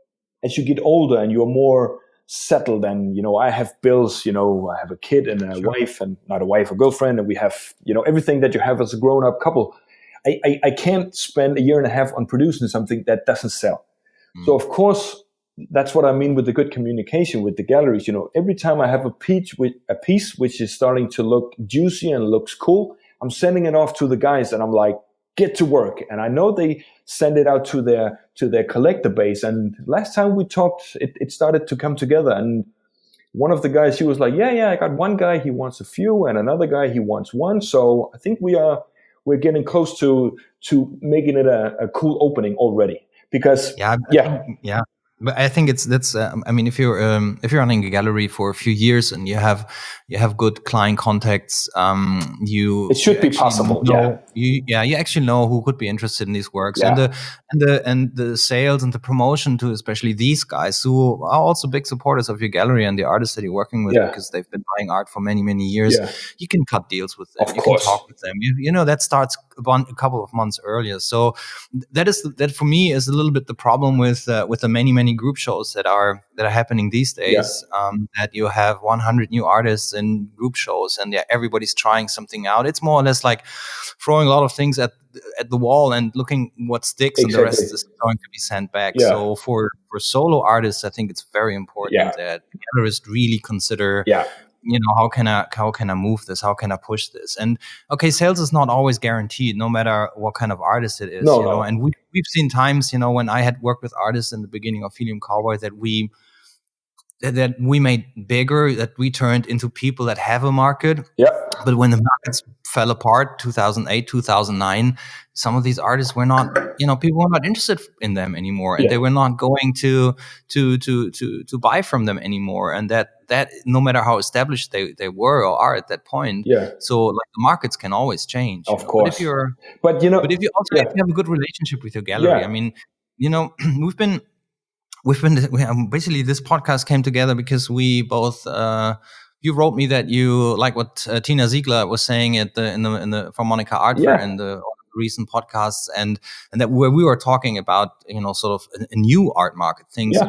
as you get older and you're more settled and, you know, I have bills, you know, I have a kid and a sure. wife and not a wife, a girlfriend, and we have, you know, everything that you have as a grown up couple. I, I, I can't spend a year and a half on producing something that doesn't sell. Mm. So of course, that's what I mean with the good communication with the galleries. You know, every time I have a piece, with a piece which is starting to look juicy and looks cool, I'm sending it off to the guys, and I'm like, get to work. And I know they send it out to their to their collector base. And last time we talked, it, it started to come together. And one of the guys, he was like, yeah, yeah, I got one guy, he wants a few, and another guy, he wants one. So I think we are we're getting close to to making it a, a cool opening already. Because yeah, yeah, think, yeah. But I think it's that's. Uh, I mean, if you're um, if you're running a gallery for a few years and you have you have good client contacts, um, you it should you be possible. Know, yeah, you yeah you actually know who could be interested in these works, yeah. and the and the and the sales and the promotion to especially these guys who are also big supporters of your gallery and the artists that you're working with, yeah. because they've been buying art for many many years. Yeah. You can cut deals with them. Of you course. can talk with them. You, you know that starts one a couple of months earlier. So that is that for me is a little bit the problem with uh, with the many many group shows that are that are happening these days. Yeah. Um, that you have one hundred new artists in group shows, and yeah, everybody's trying something out. It's more or less like throwing a lot of things at at the wall and looking what sticks, exactly. And the rest is going to be sent back. Yeah. So for for solo artists, I think it's very important yeah. that galleries really consider. Yeah. You know, how can I how can I move this? How can I push this? And okay, sales is not always guaranteed, no matter what kind of artist it is. No, you know, no. and we we've seen times, you know, when I had worked with artists in the beginning of Helium Cowboy that we that, that we made bigger, that we turned into people that have a market. Yeah. But when the markets fell apart, two thousand eight, two thousand nine, some of these artists were not, you know, people were not interested in them anymore, and yeah. they were not going to to to to to buy from them anymore. And that that no matter how established they, they were or are at that point, yeah. So like the markets can always change. Of you know? course. But if you're, but you know, but if you also yeah. if you have a good relationship with your gallery, yeah. I mean, you know, we've been. We've been we, um, basically this podcast came together because we both. Uh, you wrote me that you like what uh, Tina Ziegler was saying at the in the in the for Monica Art Fair yeah. and the recent podcasts, and and that where we were talking about, you know, sort of a, a new art market, things yeah. that are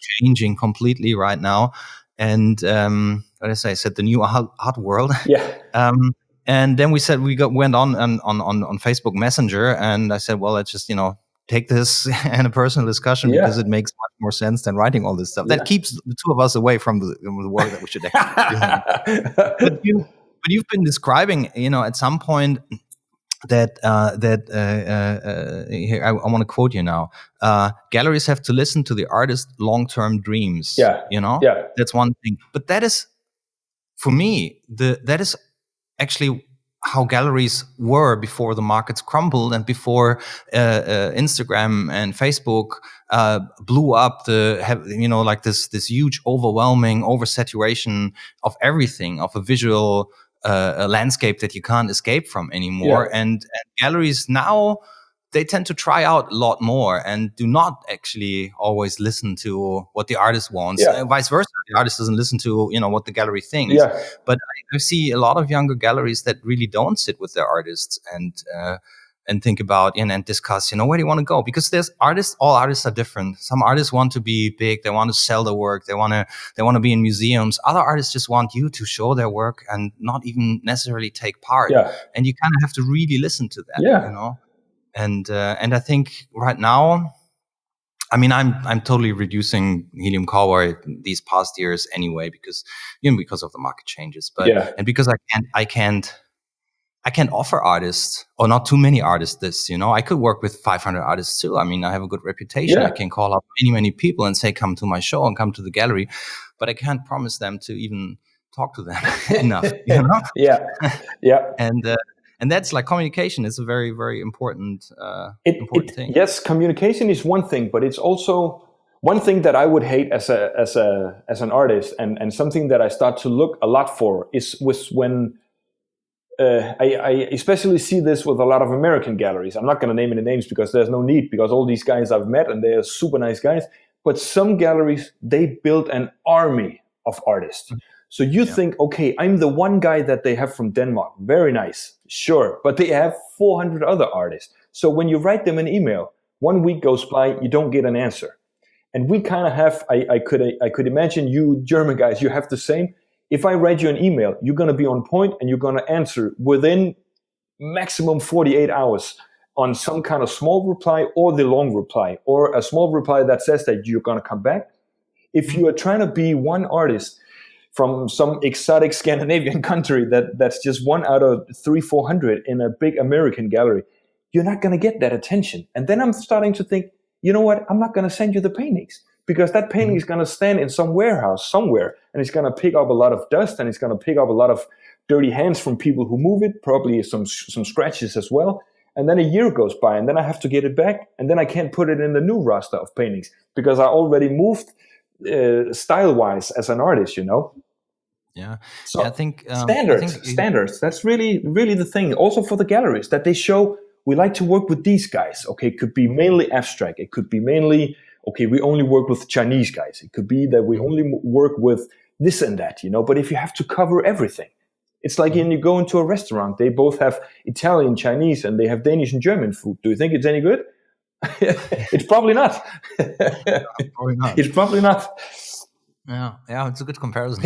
changing completely right now. And um, what did I say? I said the new art, art world. Yeah. um, and then we said we got went on on on on Facebook Messenger, and I said, well, let's just you know take this in a personal discussion Yeah. because it makes much more sense than writing all this stuff. Yeah. That keeps the two of us away from the, the work that we should actually be doing. But you, but you've been describing, you know, at some point that uh, that uh, uh, uh, here I, I want to quote you now. Uh, galleries have to listen to the artist's long-term dreams. Yeah, you know, yeah, that's one thing. But that is, for me, the that is actually how galleries were before the markets crumbled and before uh, uh, Instagram and Facebook uh, blew up. The have, you know like this this huge, overwhelming oversaturation of everything, of a visual uh, a landscape that you can't escape from anymore. Yeah. And, and galleries now, they tend to try out a lot more and do not actually always listen to what the artist wants. Yeah. Uh, vice versa, the artist doesn't listen to you know what the gallery thinks. Yeah. But I, I see a lot of younger galleries that really don't sit with their artists and uh, and think about you know, and discuss, you know, where do you want to go? Because there's artists, all artists are different. Some artists want to be big, they want to sell their work, they want to they want to be in museums. Other artists just want you to show their work and not even necessarily take part. Yeah. And you kind of have to really listen to that. Yeah. You know. And uh, and I think right now, I mean, I'm I'm totally reducing Helium Cowboy these past years anyway, because you know because of the market changes, but yeah. and because I can't I can't I can't offer artists, or not too many artists, this. You know, I could work with five hundred artists too. I mean, I have a good reputation. Yeah. I can call up many many people and say, come to my show and come to the gallery, but I can't promise them to even talk to them enough. You know? Yeah, yeah. and. Uh, And that's like communication is a very, very important, uh, it, important it, thing. Yes, communication is one thing, but it's also one thing that I would hate as a as a as an artist, and, and something that I start to look a lot for is was when uh, I, I especially see this with a lot of American galleries. I'm not going to name any names because there's no need, because all these guys I've met and they're super nice guys. But some galleries, they build an army of artists. Mm-hmm. So you yeah. think, okay, I'm the one guy that they have from Denmark. Very nice. Sure. But they have four hundred other artists. So when you write them an email, one week goes by, you don't get an answer. And we kind of have, I, I could I could imagine you German guys, you have the same. If I write you an email, you're going to be on point and you're going to answer within maximum forty-eight hours on some kind of small reply or the long reply, or a small reply that says that you're going to come back. If you are trying to be one artist from some exotic Scandinavian country that, that's just one out of three, four hundred in a big American gallery, you're not going to get that attention. And then I'm starting to think, you know what? I'm not going to send you the paintings, because that painting is going to stand in some warehouse somewhere, and it's going to pick up a lot of dust, and it's going to pick up a lot of dirty hands from people who move it, probably some some scratches as well. And then a year goes by, and then I have to get it back, and then I can't put it in the new roster of paintings because I already moved uh, style-wise as an artist, you know. Yeah, so yeah, I think um, standards, I think, standards. That's really, really the thing. Also for the galleries, that they show we like to work with these guys. Okay, it could be mainly abstract. It could be mainly okay. We only work with Chinese guys. It could be that we only work with this and that. You know, but if you have to cover everything, it's like when you go into a restaurant. They both have Italian, Chinese, and they have Danish and German food. Do you think it's any good? It's probably not. Probably not. It's probably not. Yeah, yeah, it's a good comparison.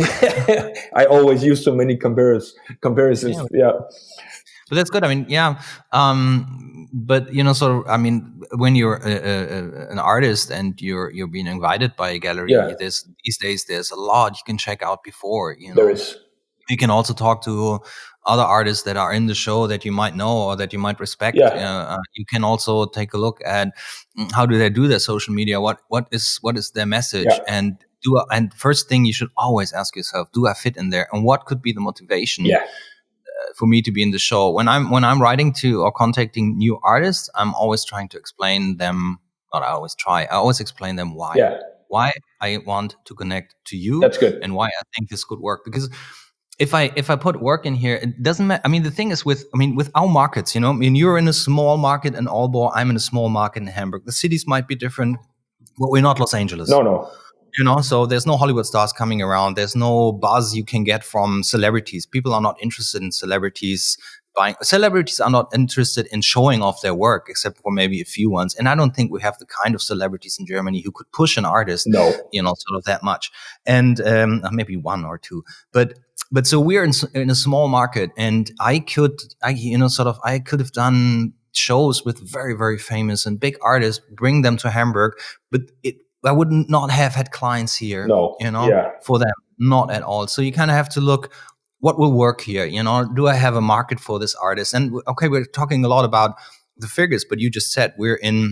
I always use so many comparis- comparisons. Yeah. yeah. But that's good. I mean, yeah. Um, but, you know, sort of, I mean, when you're a, a, an artist and you're you're being invited by a gallery, yeah. there's, these days there's a lot you can check out before. You know? There is. You can also talk to other artists that are in the show that you might know or that you might respect. Yeah. Uh, you can also take a look at how do they do their social media. What what is what is their message? Yeah. And do I, and first thing you should always ask yourself: do I fit in there? And what could be the motivation yeah. uh, for me to be in the show? When I'm when I'm writing to or contacting new artists, I'm always trying to explain them. Not I always try. I always explain them why. Yeah. Why I want to connect to you. That's good. And why I think this could work, because If I if I put work in here, it doesn't matter. I mean, the thing is with I mean with our markets, you know, I mean, you're in a small market in Aalborg, I'm in a small market in Hamburg. The cities might be different, but we're not Los Angeles. No, no. You know, so there's no Hollywood stars coming around. There's no buzz you can get from celebrities. People are not interested in celebrities buying. Celebrities are not interested in showing off their work, except for maybe a few ones. And I don't think we have the kind of celebrities in Germany who could push an artist, no. you know, sort of that much. And um, maybe one or two, but but so we're in, in a small market, and I could, I you know, sort of, I could have done shows with very very famous and big artists, bring them to Hamburg, but it, I would not have had clients here, no. you know, yeah. for them, not at all. So you kind of have to look, what will work here? You know, do I have a market for this artist? And okay, we're talking a lot about the figures, but you just said we're in,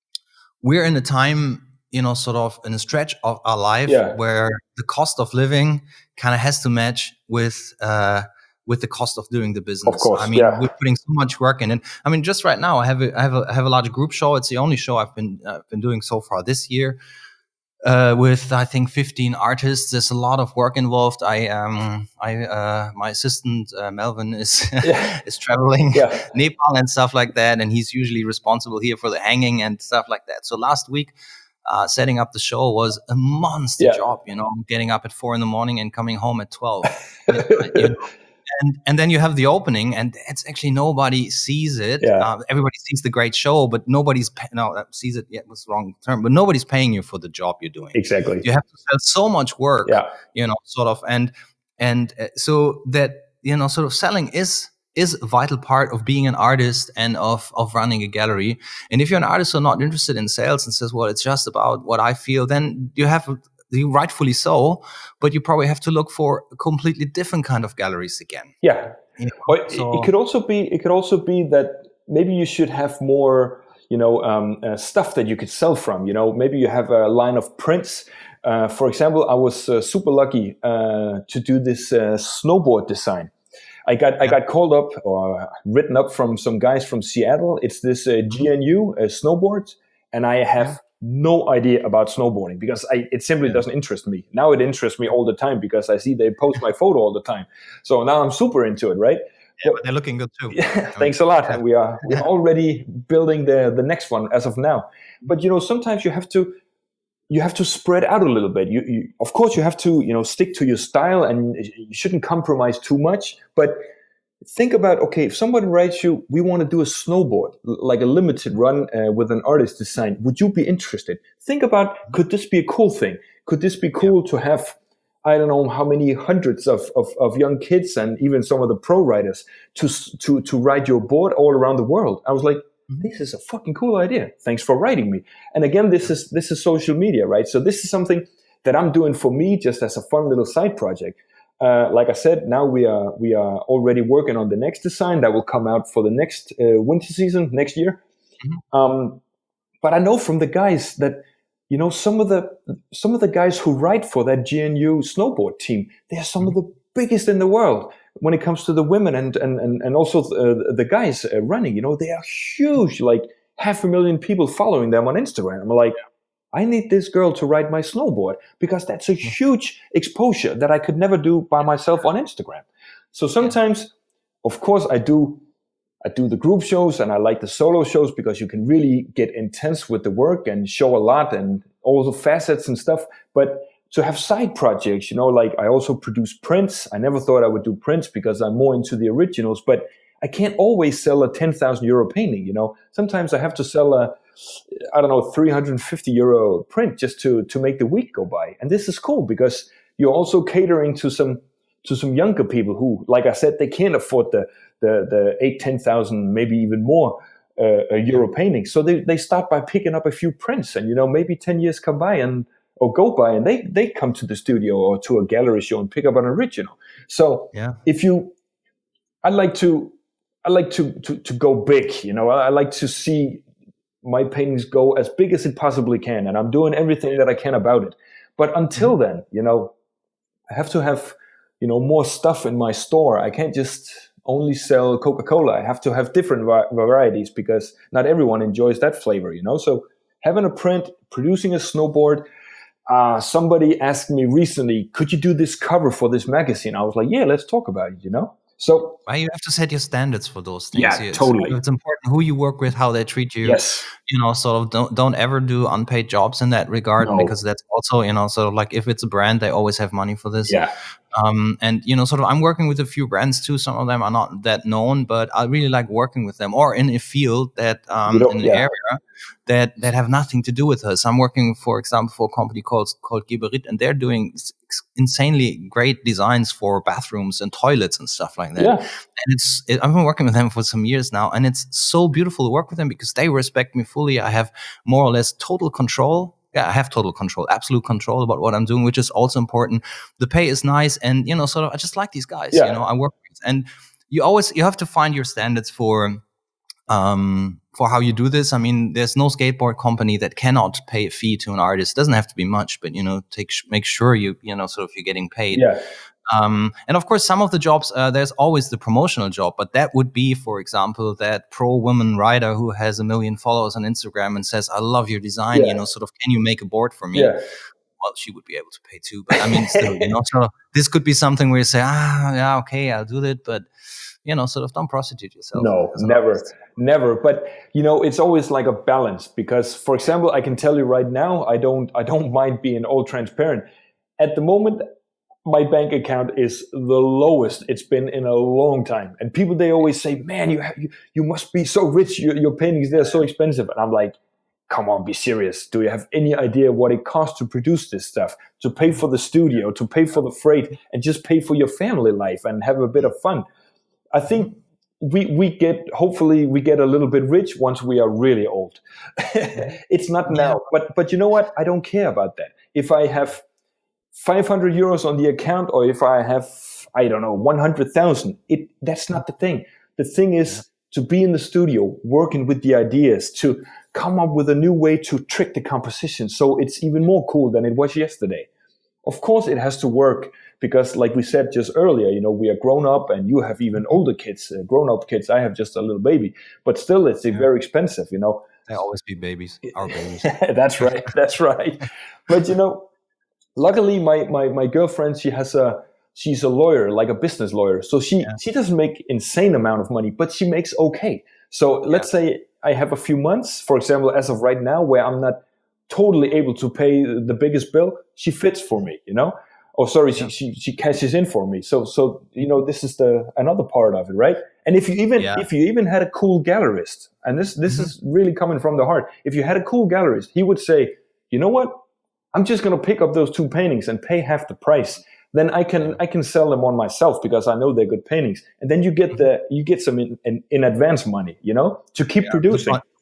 we're in a time, you know, sort of in a stretch of our life yeah. where the cost of living kind of has to match with, uh, with the cost of doing the business. Of course, I mean, yeah. we're putting so much work in it. I mean, just right now, I have a, I have a, I have a large group show. It's the only show I've been, uh, been doing so far this year. Uh, with I think fifteen artists. There's a lot of work involved. I um I uh my assistant uh, Melvin is yeah. is traveling yeah. Nepal and stuff like that, and he's usually responsible here for the hanging and stuff like that. So last week, uh, setting up the show was a monster yeah. job. You know, getting up at four in the morning and coming home at twelve. you know? And and then you have the opening, and it's actually nobody sees it. Yeah. Uh, everybody sees the great show, but nobody's pay- no uh, sees it. Yeah, was the wrong term, but nobody's paying you for the job you're doing. Exactly. You have to sell so much work. Yeah. You know, sort of, and and uh, so that you know, sort of selling is is a vital part of being an artist and of of running a gallery. And if you're an artist who's not interested in sales and says, well, it's just about what I feel, then you have. You rightfully so, but you probably have to look for a completely different kind of galleries again. Yeah, you know, but so. it could also be it could also be that maybe you should have more, you know, um, uh, stuff that you could sell from. You know, maybe you have a line of prints. Uh, for example, I was uh, super lucky uh, to do this uh, snowboard design. I got I got called up or written up from some guys from Seattle. It's this uh, G N U uh, snowboard, and I have. Yeah. No idea about snowboarding because I, it simply yeah. doesn't interest me. Now it interests me all the time because I see they post my photo all the time. So now I'm super into it, right? Yeah, but they're looking good too. Yeah, thanks a lot. And we are we're already building the the next one as of now. But you know, sometimes you have to you have to spread out a little bit. You, you of course you have to you know stick to your style and you shouldn't compromise too much. But think about, okay, if someone writes you, we want to do a snowboard, like a limited run uh, with an artist design, would you be interested? Think about, could this be a cool thing? Could this be cool yeah. to have, I don't know how many hundreds of, of, of young kids and even some of the pro writers to, to, to ride your board all around the world? I was like, this is a fucking cool idea. Thanks for writing me. And again, this is, this is social media, right? So this is something that I'm doing for me just as a fun little side project. Uh, like I said, now we are we are already working on the next design that will come out for the next uh, winter season next year. Mm-hmm. Um, but I know from the guys that you know some of the some of the guys who write for that G N U snowboard team, they are some mm-hmm. of the biggest in the world when it comes to the women and and and, and also uh, the guys uh, running. You know, they are huge, like half a million people following them on Instagram. I'm like. I need this girl to ride my snowboard because that's a huge exposure that I could never do by myself on Instagram. So sometimes, of course, I do I do the group shows and I like the solo shows because you can really get intense with the work and show a lot and all the facets and stuff. But to have side projects, you know, like I also produce prints. I never thought I would do prints because I'm more into the originals, but I can't always sell a ten thousand euro painting, you know. Sometimes I have to sell a I don't know, three hundred fifty euro print just to, to make the week go by. And this is cool because you're also catering to some to some younger people who, like I said, they can't afford the the, the eight, ten thousand, maybe even more uh, euro painting. So they, they start by picking up a few prints and, you know, maybe ten years come by and or go by and they, they come to the studio or to a gallery show and pick up an original. So yeah. if you, I like to, I like to, to, to go big, you know, I, I like to see my paintings go as big as it possibly can. And I'm doing everything that I can about it. But until mm-hmm. then, you know, I have to have, you know, more stuff in my store. I can't just only sell Coca-Cola. I have to have different va- varieties because not everyone enjoys that flavor, you know? So having a print, producing a snowboard, uh, somebody asked me recently, could you do this cover for this magazine? I was like, yeah, let's talk about it, you know? So well, you have to set your standards for those things. Yeah, it's, totally. It's important who you work with, how they treat you. Yes. You know, sort of don't don't ever do unpaid jobs in that regard No. because that's also, you know, sort of like if it's a brand, they always have money for this. Yeah. Um, and, you know, sort of I'm working with a few brands too. Some of them are not that known, but I really like working with them, or in a field that, You um, know, in an yeah, area that, that have nothing to do with us. I'm working, for example, for a company called, called Geberit, and they're doing s- insanely great designs for bathrooms and toilets and stuff like that. yeah, And it's, it, I've been working with them for some years now, and it's so beautiful to work with them because they respect me fully. I have more or less total control. Yeah, I have total control, absolute control about what I'm doing, which is also important. The pay is nice, and, you know, sort of, I just like these guys. yeah. You know, I work with, and you always you have to find your standards for um for how you do this. I mean, there's no skateboard company that cannot pay a fee to an artist. It doesn't have to be much, but, you know, take make sure you you know sort of you're getting paid. Yeah. Um, and of course, some of the jobs, uh, there's always the promotional job, but that would be, for example, that pro woman rider who has a million followers on Instagram and says, I love your design, Yeah. you know, sort of, can you make a board for me? Yeah. Well, she would be able to pay too, but I mean, still, you know, so this could be something where you say, ah, yeah, okay, I'll do that, but, you know, sort of don't prostitute yourself. No, as an never, artist. never. But you know, it's always like a balance because, for example, I can tell you right now, I don't, I don't mind being all transparent. At the moment, my bank account is the lowest it's been in a long time, and people they always say, "Man, you have, you, you must be so rich. Your, your paintings they're so expensive," and I'm like, come on, be serious. Do you have any idea what it costs to produce this stuff, to pay for the studio, to pay for the freight, and just pay for your family life and have a bit of fun? I think we we get, hopefully we get a little bit rich once we are really old. It's not now, Yeah. but but you know what? I don't care about that. If I have five hundred euros on the account, or if I have, I don't know, one hundred thousand, it that's not the thing. The thing is yeah. to be in the studio working with the ideas, to come up with a new way to trick the composition so it's even more cool than it was yesterday. Of course it has to work because, like we said just earlier, you know, we are grown up and you have even older kids, uh, grown up kids. I have just a little baby, but still it's yeah. very expensive, you know. They always be babies, our babies. That's right. That's right. But you know, luckily my, my, my girlfriend, she has a, she's a lawyer, like a business lawyer. So she, yeah. she doesn't make insane amount of money, but she makes okay. So let's yeah. say I have a few months, for example, as of right now, where I'm not totally able to pay the biggest bill. She fits for me, you know? Oh, sorry, yeah. she, she she cashes in for me. So so you know, this is the another part of it, right? And if you even yeah. if you even had a cool gallerist, and this this mm-hmm. is really coming from the heart, if you had a cool gallerist, he would say, you know what? I'm just gonna pick up those two paintings and pay half the price. Then I can I can sell them on myself because I know they're good paintings. And then you get the you get some in, in, in advance money, you know, to keep yeah, producing. The point,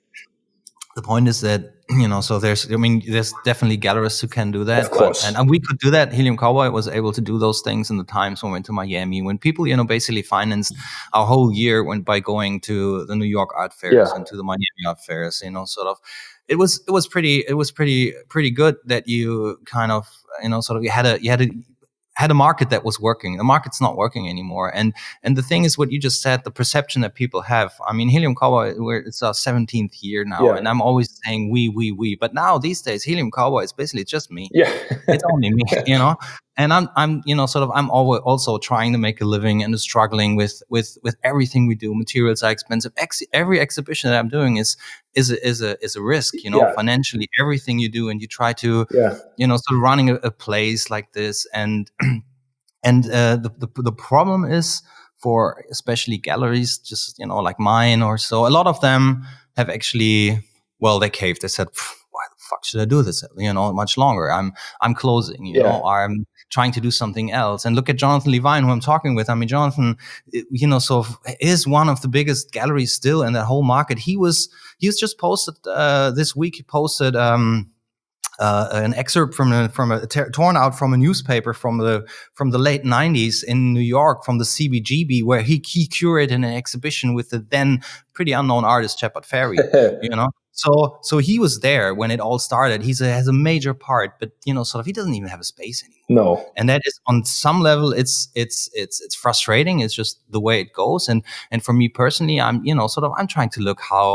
the point is that, you know, so there's I mean there's definitely gallerists who can do that. Of course. But, and, and we could do that. Helium Cowboy was able to do those things in the times when we went to Miami, when people, you know, basically financed our whole year when by going to the New York art fairs yeah. and to the Miami art fairs, you know, sort of it was it was pretty it was pretty pretty good that you kind of, you know, sort of you had a you had a had a market that was working. The market's not working anymore. And and the thing is what you just said, the perception that people have. I mean, Helium Cowboy, we're, it's our seventeenth year now. Yeah. And I'm always saying we, we, we. But now these days, Helium Cowboy is basically just me. Yeah. It's only me, you know? And I'm, I'm, you know, sort of, I'm always also trying to make a living and struggling with, with, with everything we do. Materials are expensive. Ex- every exhibition that I'm doing is, is a, is a, is a risk, you know, yeah. financially, everything you do. And you try to, yeah. you know, sort of running a, a place like this. And, and, uh, the, the, the problem is for especially galleries, just, you know, like mine or so, a lot of them have actually, well, they caved. They said, why the fuck should I do this, you know, much longer? I'm, I'm closing, you yeah. know, I'm trying to do something else. And look at Jonathan Levine, who I'm talking with. I mean, Jonathan, you know, so is one of the biggest galleries still in that whole market. He was, he was just posted, uh, this week, he posted, um, Uh, an excerpt from a, from a t- torn out from a newspaper from the from the late nineties in New York, from the C B G B, where he, he curated an exhibition with the then pretty unknown artist Shepard Fairey. You know, so so he was there when it all started. He's a, has a major part, but you know, sort of he doesn't even have a space anymore. No, and that is on some level, it's it's it's it's frustrating. It's just the way it goes. And and for me personally, I'm you know sort of I'm trying to look how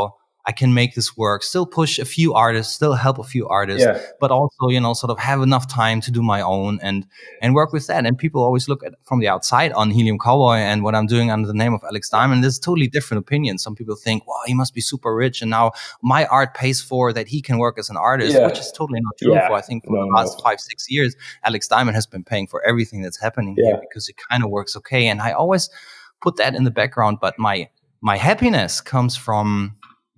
I can make this work, still push a few artists, still help a few artists, yeah. but also, you know, sort of have enough time to do my own and and work with that. And people always look at from the outside on Helium Cowboy and what I'm doing under the name of Alex Diamond. There's totally different opinions. Some people think, well, he must be super rich, and now my art pays for that he can work as an artist, Yeah. which is totally not true. Yeah. For I think for No, the last no. five, six years, Alex Diamond has been paying for everything that's happening Yeah. here because it kind of works okay. And I always put that in the background, but my my happiness comes from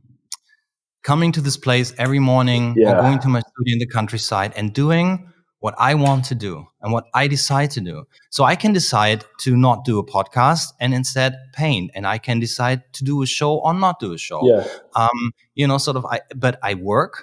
coming to this place every morning Yeah. or going to my studio in the countryside and doing what I want to do and what I decide to do. So I can decide to not do a podcast and instead paint, and I can decide to do a show or not do a show. Yeah. Um, you know, sort of, I, but I work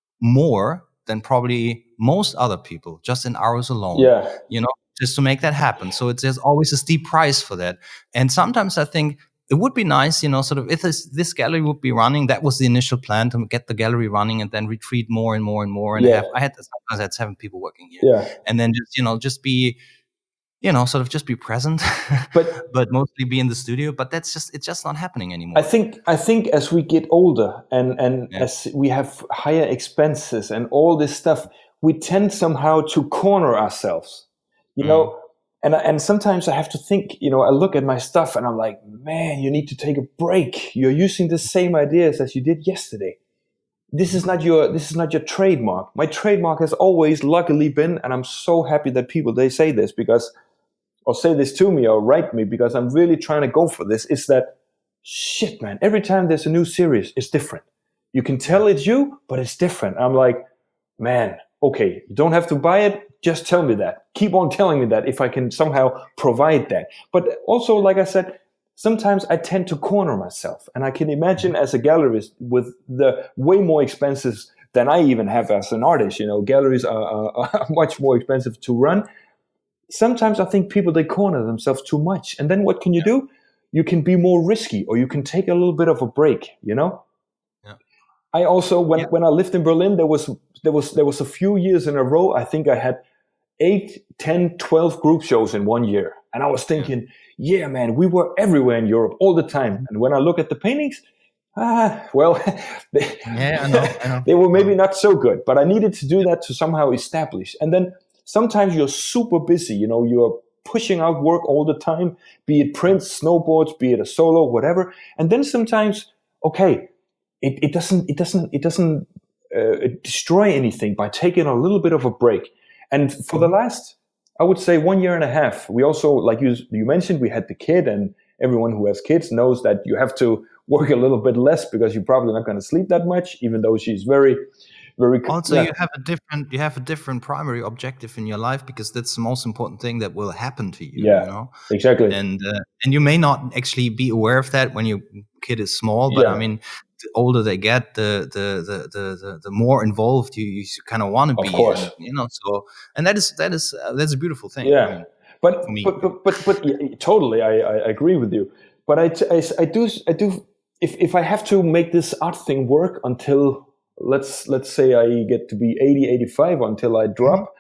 more than probably most other people just in hours alone. Yeah. You know, just to make that happen. So it's, there's always a steep price for that. And sometimes I think it would be nice, you know, sort of if this, this gallery would be running, that was the initial plan, to get the gallery running and then retreat more and more and more. And Yeah. have, I had sometimes I had seven people working here. Yeah. And then just, you know, just be, you know, sort of just be present, But but mostly be in the studio. But that's just, it's just not happening anymore. I think I think as we get older and, and Yeah. as we have higher expenses and all this stuff, we tend somehow to corner ourselves, you Mm. know. And and sometimes I have to think, you know, I look at my stuff and I'm like, man, you need to take a break. You're using the same ideas as you did yesterday. This is not your this is not your trademark. My trademark has always luckily been, and I'm so happy that people they say this because or say this to me or write me because I'm really trying to go for this, is that shit, man, every time there's a new series, it's different. You can tell it's you, but it's different. I'm like, man, okay, you don't have to buy it. Just tell me that. Keep on telling me that if I can somehow provide that. But also, like I said, sometimes I tend to corner myself. And I can imagine as a gallerist with the way more expenses than I even have as an artist, you know, galleries are, are, are much more expensive to run. Sometimes I think people, they corner themselves too much. And then what can you do? You can be more risky, or you can take a little bit of a break, you know? Yeah. I also, when, Yeah. when I lived in Berlin, there was, there was, there was a few years in a row, I think I had eight, ten, twelve group shows in one year. And I was thinking, yeah, yeah man, we were everywhere in Europe all the time. And when I look at the paintings, ah, well, they, Yeah, I know, I know. they were maybe not so good, but I needed to do that to somehow establish. And then sometimes you're super busy, you know, you're pushing out work all the time, be it prints, snowboards, be it a solo, whatever. And then sometimes, okay, it, it doesn't, it doesn't, it doesn't uh, destroy anything by taking a little bit of a break. And for the last, I would say one year and a half, we also, like you, you mentioned, we had the kid, and everyone who has kids knows that you have to work a little bit less because you're probably not going to sleep that much, even though she's very, very. Also, yeah. you have a different you have a different primary objective in your life because that's the most important thing that will happen to you. Yeah, you know? exactly. And uh, and you may not actually be aware of that when your kid is small, but Yeah. I mean, the older they get, the the the the the, the more involved you, you kind of want to be. Of course. And, you know, so and that is that is uh, that's a beautiful thing. Yeah, I mean, but, for me. but but but but yeah, totally, I, I agree with you. But I, I, I do I do if if I have to make this art thing work until let's let's say I get to be eighty, eighty-five until I drop,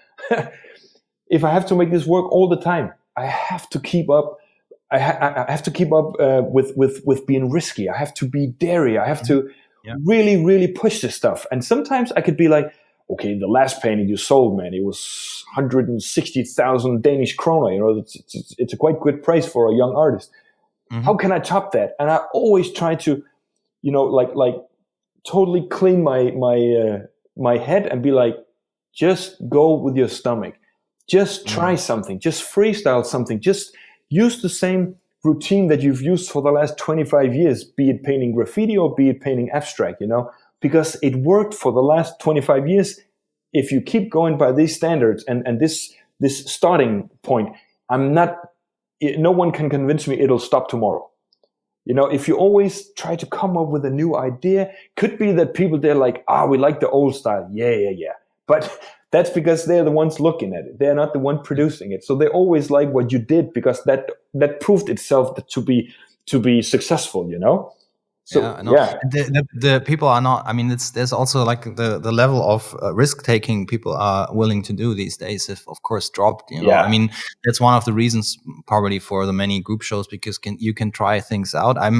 if I have to make this work all the time, I have to keep up. I, ha- I have to keep up uh, with with with being risky. I have to be daring. I have to Yeah. really really push this stuff. And sometimes I could be like, okay, the last painting you sold, man, it was one hundred sixty thousand Danish kroner. You know, it's, it's it's a quite good price for a young artist. Mhm. How can I top that? And I always try to, you know, like like totally clean my my uh, my head and be like, just go with your stomach. Just try something. Just freestyle something. Just use the same routine that you've used for the last twenty-five years, be it painting graffiti or be it painting abstract, you know, because it worked for the last twenty-five years. If you keep going by these standards and, and this this starting point, I'm not, no one can convince me it'll stop tomorrow. You know, if you always try to come up with a new idea, could be that people, they're like, ah, we like the old style. Yeah, yeah, yeah. But that's because they're the ones looking at it. They're not the one producing it. So they always like what you did because that that proved itself to be to be successful, you know? So, yeah, I know. yeah. The, the the people are not. I mean, it's there's also like the the level of uh, risk taking people are willing to do these days. If of course dropped, you know. Yeah. I mean, that's one of the reasons probably for the many group shows because can you can try things out. I'm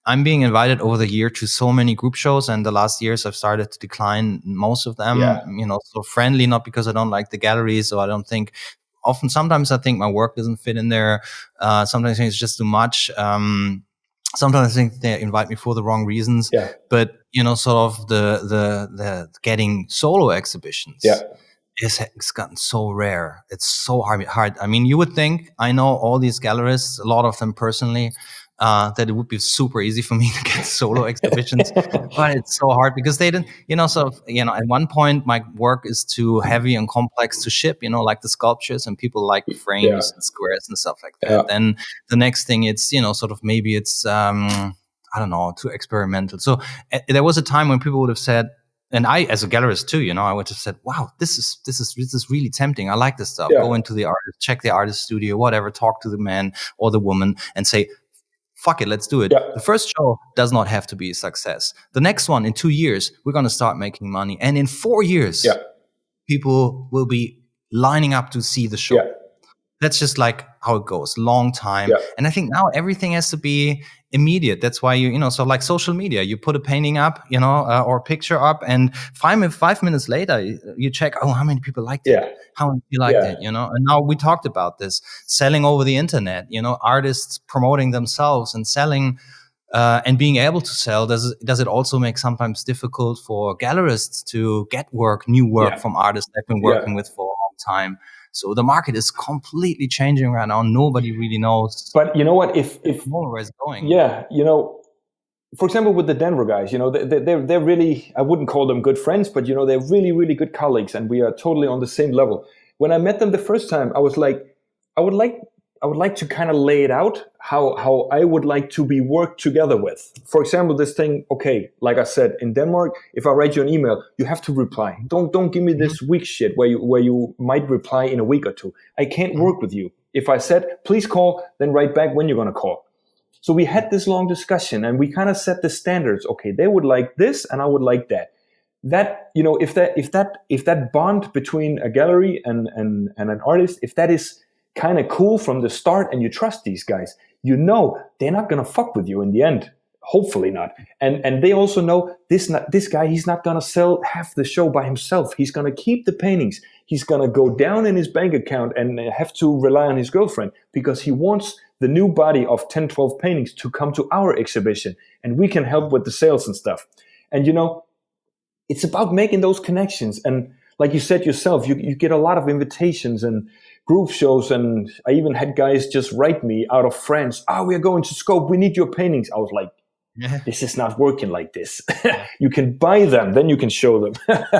I'm being invited over the year to so many group shows, and the last years I've started to decline most of them. Yeah. You know, so friendly, not because I don't like the galleries, or I don't think. Often, sometimes I think my work doesn't fit in there. Uh, sometimes I think it's just too much. Um, sometimes I think they invite me for the wrong reasons. Yeah. But you know, sort of the the the getting solo exhibitions. Yeah. It's, it's gotten so rare. It's so hard. Hard. I mean, you would think I know all these gallerists, a lot of them personally, uh, that it would be super easy for me to get solo exhibitions, but it's so hard because they didn't, you know, so, you know, at one point my work is too heavy and complex to ship, you know, like the sculptures, and people like frames Yeah. and squares and stuff like that. Yeah. Then the next thing, it's, you know, sort of maybe it's, um, I don't know, too experimental. So uh, there was a time when people would have said, and I, as a gallerist too, you know, I would have said, "Wow, this is this is this is really tempting. I like this stuff." Yeah. Go into the artist, check the artist studio, whatever. Talk to the man or the woman, and say, "Fuck it, let's do it." Yeah. The first show does not have to be a success. The next one, in two years, we're going to start making money, and in four years, Yeah. people will be lining up to see the show. Yeah. That's just like how it goes, long time. Yeah. And I think now everything has to be immediate. That's why you, you know, so like social media, you put a painting up, you know, uh, or a picture up, and five, five minutes later, you check, oh, how many people liked it? Yeah. How many people liked Yeah. it, you know? And now we talked about this, selling over the internet, you know, artists promoting themselves and selling uh, and being able to sell. Does it, does it also make sometimes difficult for gallerists to get work, new work Yeah. from artists they've been working Yeah. with for a long time? So the market is completely changing right now. Nobody really knows. But you know what? If if where it's going. Yeah, you know, for example, with the Denver guys, you know, they, they're they're really, I wouldn't call them good friends, but you know, they're really really good colleagues, and we are totally on the same level. When I met them the first time, I was like, I would like I would like to kind of lay it out how how I would like to be worked together with. For example, this thing, okay, like I said, in Denmark, if I write you an email, you have to reply. Don't don't give me this mm-hmm. weak shit where you where you might reply in a week or two. I can't mm-hmm. work with you. If I said, please call, then write back when you're gonna call. So we had this long discussion, and we kind of set the standards. Okay, they would like this, and I would like that. That, you know, if that if that if that bond between a gallery and and, and an artist, if that is kind of cool from the start, and you trust these guys, you know they're not gonna fuck with you in the end. Hopefully not. And and they also know this not, this guy, he's not gonna sell half the show by himself. He's gonna keep the paintings. He's gonna go down in his bank account and have to rely on his girlfriend because he wants the new body of ten, twelve paintings to come to our exhibition, and we can help with the sales and stuff. And you know, it's about making those connections. And like you said yourself, you you get a lot of invitations and group shows, and I even had guys just write me out of France. Oh, we are going to Scope. We need your paintings. I was like, this is not working like this. You can buy them, then you can show them.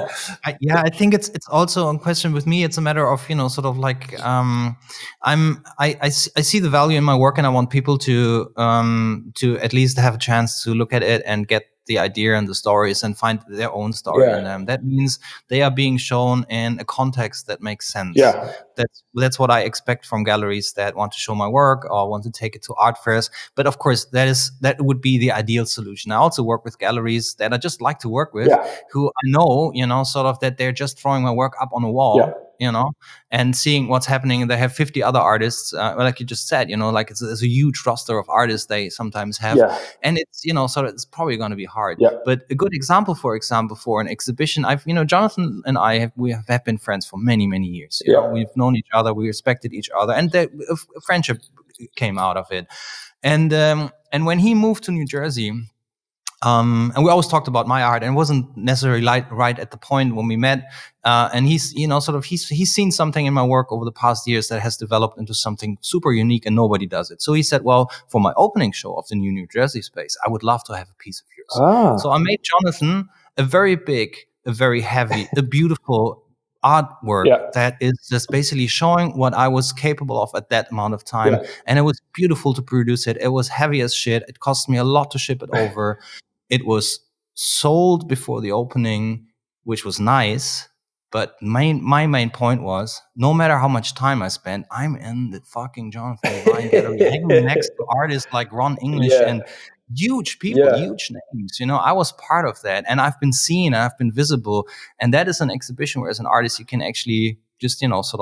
I, yeah, I think it's it's also a question with me. It's a matter of, you know, sort of like um, I'm I, I, I see the value in my work, and I want people to um, to at least have a chance to look at it and get the idea and the stories and find their own story Yeah. in them. That means they are being shown in a context that makes sense. Yeah. That's that's what I expect from galleries that want to show my work or want to take it to art fairs. But of course, that is that would be the ideal solution. I also work with galleries that I just like to work with, Yeah. who I know, you know, sort of that they're just throwing my work up on a wall. Yeah. You know, and seeing what's happening. They have fifty other artists, uh, like you just said, you know, like it's, it's a huge roster of artists they sometimes have. Yeah. And it's, you know, so it's probably going to be hard. Yeah. But a good example, for example, for an exhibition, I've, you know, Jonathan and I have, we have, have been friends for many, many years. You Yeah. know, we've known each other, we respected each other, and there, a, a friendship came out of it. And, um, and when he moved to New Jersey, Um, and we always talked about my art, and it wasn't necessarily light, right at the point when we met. Uh, and he's, you know, sort of, he's he's seen something in my work over the past years that has developed into something super unique, and nobody does it. So he said, well, for my opening show of the new New Jersey space, I would love to have a piece of yours. Ah. So I made Jonathan a very big, a very heavy, a beautiful artwork Yeah. that is just basically showing what I was capable of at that amount of time. Yeah. And it was beautiful to produce it. It was heavy as shit. It cost me a lot to ship it over. It was sold before the opening, which was nice. But my, my main point was, no matter how much time I spent, I'm in the fucking Jonathan Devine gallery, hanging next to artists like Ron English Yeah. and huge people, Yeah. huge names. You know, I was part of that, and I've been seen, I've been visible. And that is an exhibition where, as an artist, you can actually just, you know, sort of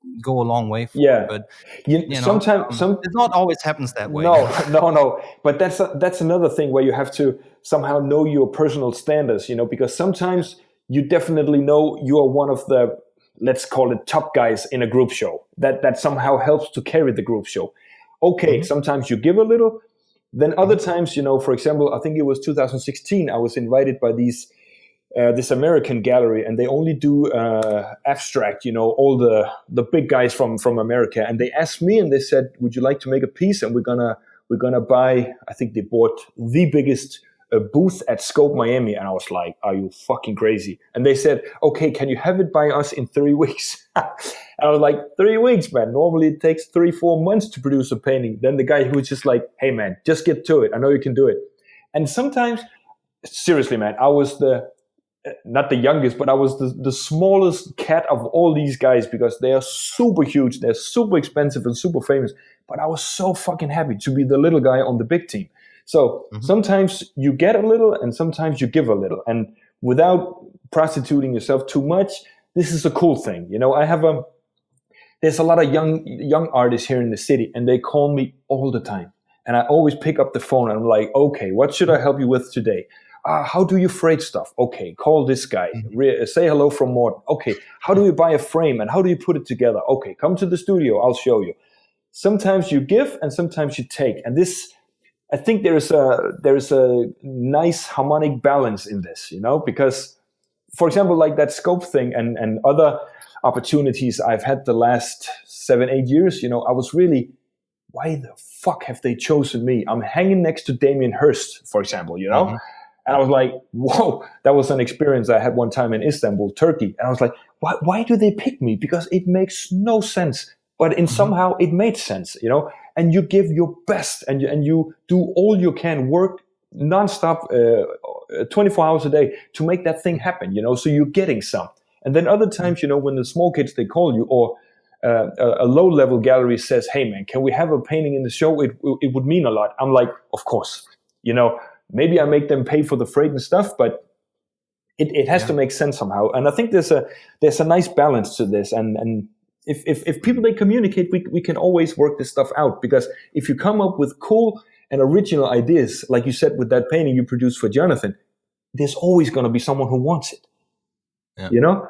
go a long way for. Yeah, But you, you know, sometimes um, some it not always happens that way. no, no, no. But that's a, that's another thing where you have to somehow know your personal standards, you know, because sometimes you definitely know you are one of the, let's call it, top guys in a group show. That that somehow helps to carry the group show. Okay, mm-hmm. Sometimes you give a little. Then other mm-hmm. times, you know, for example, I think it was two thousand sixteen. I was invited by these. Uh, this American gallery, and they only do uh, abstract, you know, all the the big guys from from America. And they asked me, and they said, "Would you like to make a piece?" And we're gonna we're gonna buy. I think they bought the biggest uh, booth at Scope Miami, and I was like, "Are you fucking crazy?" And they said, "Okay, can you have it by us in three weeks?" And I was like, three weeks, man. Normally it takes three, four months to produce a painting. Then the guy who was just like, "Hey, man, just get to it. I know you can do it." And sometimes, seriously, man, I was the not the youngest, but I was the, the smallest cat of all these guys because they are super huge, they're super expensive and super famous. But I was so fucking happy to be the little guy on the big team. So mm-hmm. sometimes you get a little and sometimes you give a little. And without prostituting yourself too much, this is a cool thing. You know, I have a, there's a lot of young young artists here in the city and they call me all the time. And I always pick up the phone and I'm like, okay, what should I help you with today? Uh, how do you freight stuff? Okay, call this guy. Re- say hello from Morten. Okay, how do you buy a frame and how do you put it together? Okay, come to the studio. I'll show you. Sometimes you give and sometimes you take. And this, I think there is a there is a nice harmonic balance in this, you know, because, for example, like that Scope thing and, and other opportunities I've had the last seven, eight years, you know, I was really, why the fuck have they chosen me? I'm hanging next to Damien Hirst, for example, you know? Mm-hmm. And I was like, whoa, that was an experience I had one time in Istanbul, Turkey. And I was like, why, why do they pick me? Because it makes no sense. But in mm-hmm. somehow it made sense, you know? And you give your best and you, and you do all you can, work nonstop, uh, twenty-four hours a day to make that thing happen, you know? So you're getting some. And then other times, you know, when the small kids, they call you, or uh, a, a low-level gallery says, hey, man, can we have a painting in the show? It, it would mean a lot. I'm like, of course, you know? Maybe I make them pay for the freight and stuff, but it, it has yeah. to make sense somehow. And I think there's a there's a nice balance to this. And and if if, if people they communicate, we we can always work this stuff out. Because if you come up with cool and original ideas, like you said with that painting you produced for Jonathan, there's always going to be someone who wants it. Yeah. You know.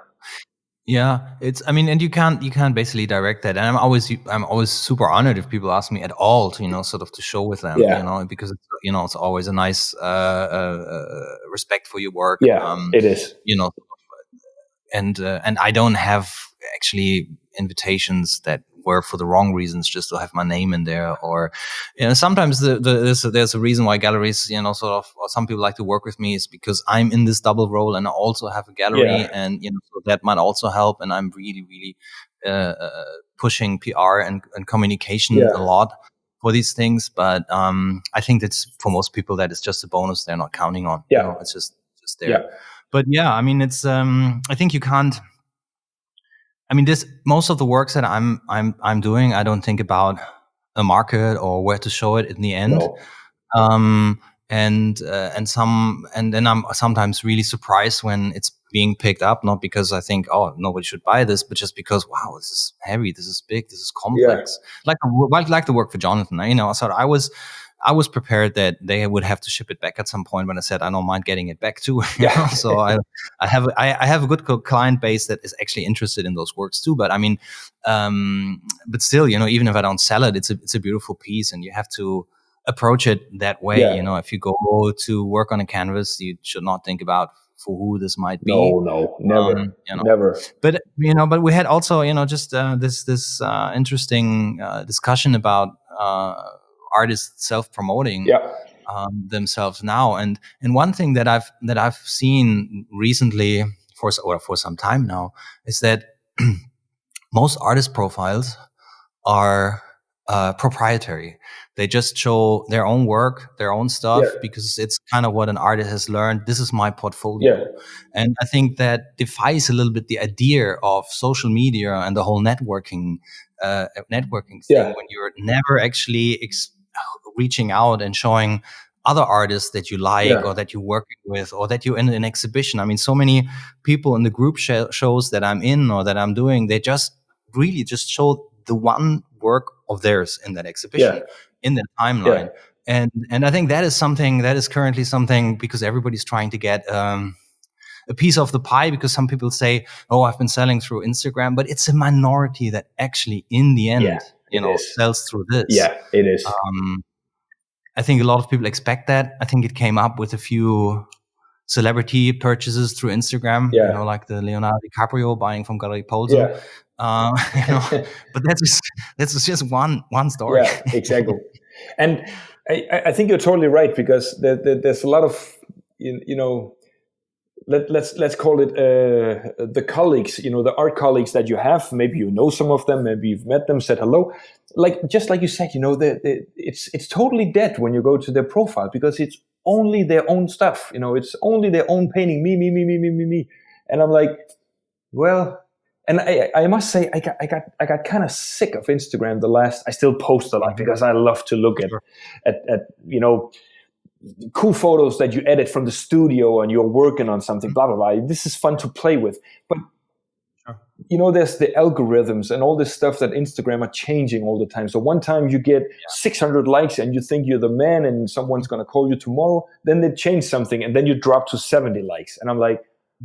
Yeah, it's. I mean, and you can't you can't basically direct that. And I'm always I'm always super honored if people ask me at all to, you know, sort of to show with them. Yeah. You know, because it's, you know, it's always a nice uh, uh, respect for your work. Yeah, um, it is. You know, and uh, and I don't have actually invitations that were for the wrong reasons, just to have my name in there. Or, you know, sometimes the, the, there's, a, there's a reason why galleries, you know, sort of, or some people like to work with me is because I'm in this double role and I also have a gallery, yeah. and, you know, so that might also help. And I'm really, really uh, uh, pushing P R and, and communication yeah. a lot for these things. But um, I think that's for most people that is just a bonus they're not counting on. Yeah. You know, it's just, just there. Yeah. But yeah, I mean, it's, um, I think you can't, I mean, this most of the works that I'm I'm I'm doing, I don't think about a market or where to show it in the end. No. Um, and uh, and some and then I'm sometimes really surprised when it's being picked up, not because I think, oh, nobody should buy this, but just because, wow, this is heavy, this is big, this is complex. Yeah. Like like like the work for Jonathan, you know. So I was. I was prepared that they would have to ship it back at some point. When I said I don't mind getting it back too, yeah. so I, I have I, I have a good client base that is actually interested in those works too. But I mean, um, but still, you know, even if I don't sell it, it's a it's a beautiful piece, and you have to approach it that way. Yeah. You know, if you go to work on a canvas, you should not think about for who this might be. No, no, never, um, you know. never. But you know, but we had also, you know, just uh, this this uh, interesting uh, discussion about. Uh, artists self-promoting yeah. um, themselves now, and and one thing that I've that I've seen recently for or for some time now is that most artist profiles are uh, proprietary. They just show their own work, their own stuff, yeah. because it's kind of what an artist has learned. This is my portfolio, yeah. and I think that defies a little bit the idea of social media and the whole networking uh, networking thing yeah. when you're never actually ex- reaching out and showing other artists that you like yeah. or that you're working with or that you're in an exhibition. I mean, so many people in the group sh- shows that I'm in or that I'm doing, they just really just show the one work of theirs in that exhibition, Yeah. in the timeline. Yeah. And and I think that is something that is currently something, because everybody's trying to get um, a piece of the pie, because some people say, oh, I've been selling through Instagram, but it's a minority that actually in the end, Yeah, you it know, is. sells through this. Yeah, it is. Um, I think a lot of people expect that. I think it came up with a few celebrity purchases through Instagram, Yeah. you know, like the Leonardo DiCaprio buying from Galerie Polso. Yeah. Uh, you know, but that's just, that's just one one story. Yeah, exactly. And I, I think you're totally right, because there, there, there's a lot of, you, you know, let, let's let's call it uh, the colleagues, you know, the art colleagues that you have. Maybe you know some of them, maybe you've met them, said hello. Like, just like you said, you know, the, the, it's it's totally dead when you go to their profile, because it's only their own stuff. You know, it's only their own painting, me, me, me, me, me, me, me. And I'm like, well, and I, I must say, I got, I got, I got kind of sick of Instagram. The last, I still post a lot because I love to look at, at, at, you know, cool photos that you edit from the studio and you're working on something, blah, blah, blah. This is fun to play with. But, you know, there's the algorithms and all this stuff that Instagram are changing all the time. So one time you get yeah. six hundred likes and you think you're the man and someone's going to call you tomorrow. Then they change something and then you drop to seventy likes. And I'm like,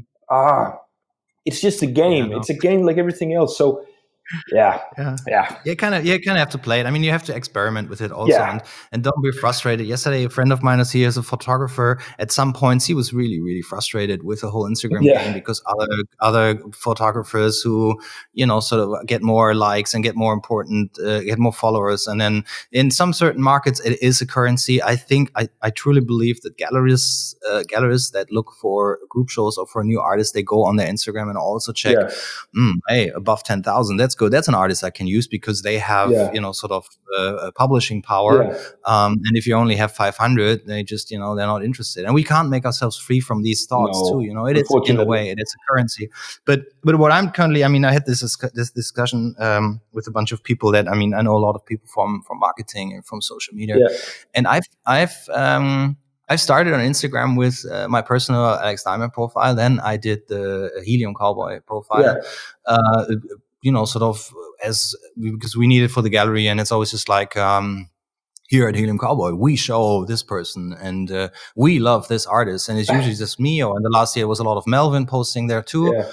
ah, it's just a game. Yeah, no. It's a game like everything else. So yeah, yeah, yeah. You kind of, you kind of have to play it. I mean, you have to experiment with it also, yeah. and, and don't be frustrated. Yesterday, a friend of mine is here as a photographer. At some points, he was really, really frustrated with the whole Instagram yeah. game, because other other photographers who, you know, sort of get more likes and get more important, uh, get more followers, and then in some certain markets, it is a currency. I think I, I truly believe that galleries uh, galleries that look for group shows or for new artists, they go on their Instagram and also check, yeah. mm, hey, above ten thousand. That's good. That's an artist I can use, because they have, yeah. you know, sort of uh, publishing power. Yeah. Um, and if you only have five hundred, they just, you know, they're not interested. And we can't make ourselves free from these thoughts no, too. You know, it is in a way, it is a currency. But but what I'm currently, I mean, I had this this discussion um, with a bunch of people that, I mean, I know a lot of people from from marketing and from social media, yeah. and I've I've um, I started on Instagram with uh, my personal Alex Diamond profile. Then I did the Helium Cowboy profile. Yeah. Uh, you know, sort of as because we need it for the gallery, and it's always just like um, here at Helium Cowboy, we show this person and uh, we love this artist, and it's usually just me. Or in the last year, it was a lot of Melvin posting there too. Yeah.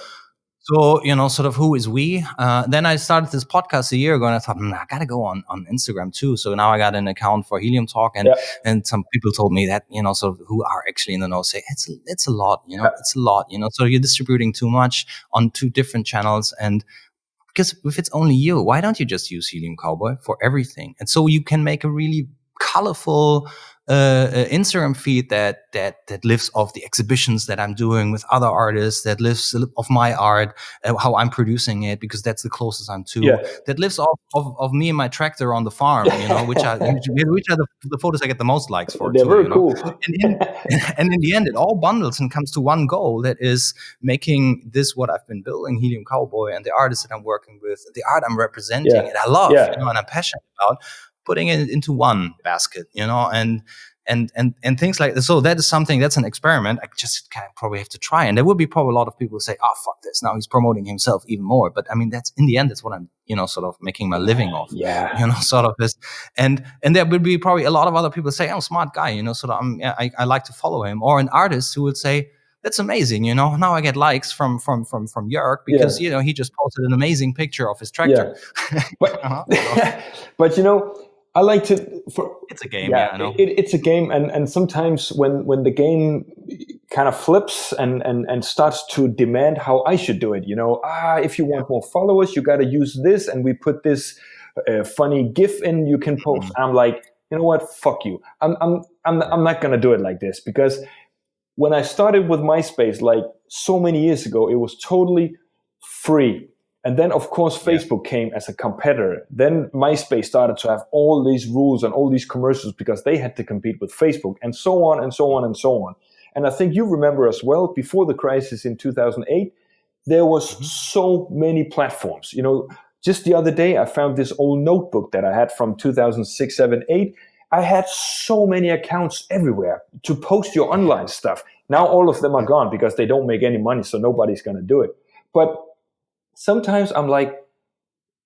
So, you know, sort of who is we? Uh, then I started this podcast a year ago, and I thought, mm, I got to go on, on Instagram too. So now I got an account for Helium Talk, and, yeah. and some people told me that, you know, sort of who are actually in the know say it's, it's a lot, you know, yeah. it's a lot, you know, so you're distributing too much on two different channels. And because if it's only you, why don't you just use Helium Cowboy for everything? And so you can make a really colorful uh, uh, Instagram feed that that that lives off the exhibitions that I'm doing with other artists, that lives off my art, uh, how I'm producing it, because that's the closest I'm to. Yeah. That lives off of, of me and my tractor on the farm, you know, which are which are the, the photos I get the most likes for. They're too, very you know? cool. And in, and in the end, it all bundles and comes to one goal, that is making this what I've been building, Helium Cowboy, and the artists that I'm working with, the art I'm representing, yeah. and I love, yeah. you know, and I'm passionate about, putting it into one basket, you know, and and and and things like this. So that is something, that's an experiment. I just kind of probably have to try. And there would be probably a lot of people who say, oh, fuck this. Now he's promoting himself even more. But I mean, that's in the end, that's what I'm, you know, sort of making my living off. Yeah. You know, sort of this. And and there would be probably a lot of other people say, oh, smart guy, you know, sort of, I'm, I, I like to follow him. Or an artist who would say, that's amazing, you know. Now I get likes from from from from Jörg because yeah. you know, he just posted an amazing picture of his tractor. Yeah. But, uh-huh. But you know, I like to. For, it's a game, yeah. yeah I know. It, it's a game, and and sometimes when when the game kind of flips and and and starts to demand how I should do it, you know, ah, if you want more followers, you got to use this, and we put this uh, funny GIF in. You can post. Mm-hmm. I'm like, you know what? Fuck you. I'm I'm I'm I'm not gonna do it like this, because when I started with MySpace, like so many years ago, it was totally free. And then, of course, Facebook yeah. came as a competitor. Then MySpace started to have all these rules and all these commercials because they had to compete with Facebook, and so on and so on and so on. And I think you remember as well, before the crisis in two thousand eight, there was mm-hmm. so many platforms. You know, just the other day, I found this old notebook that I had from two thousand six, seven, eight. I had so many accounts everywhere to post your online stuff. Now all of them are gone because they don't make any money, so nobody's going to do it. But sometimes I'm like,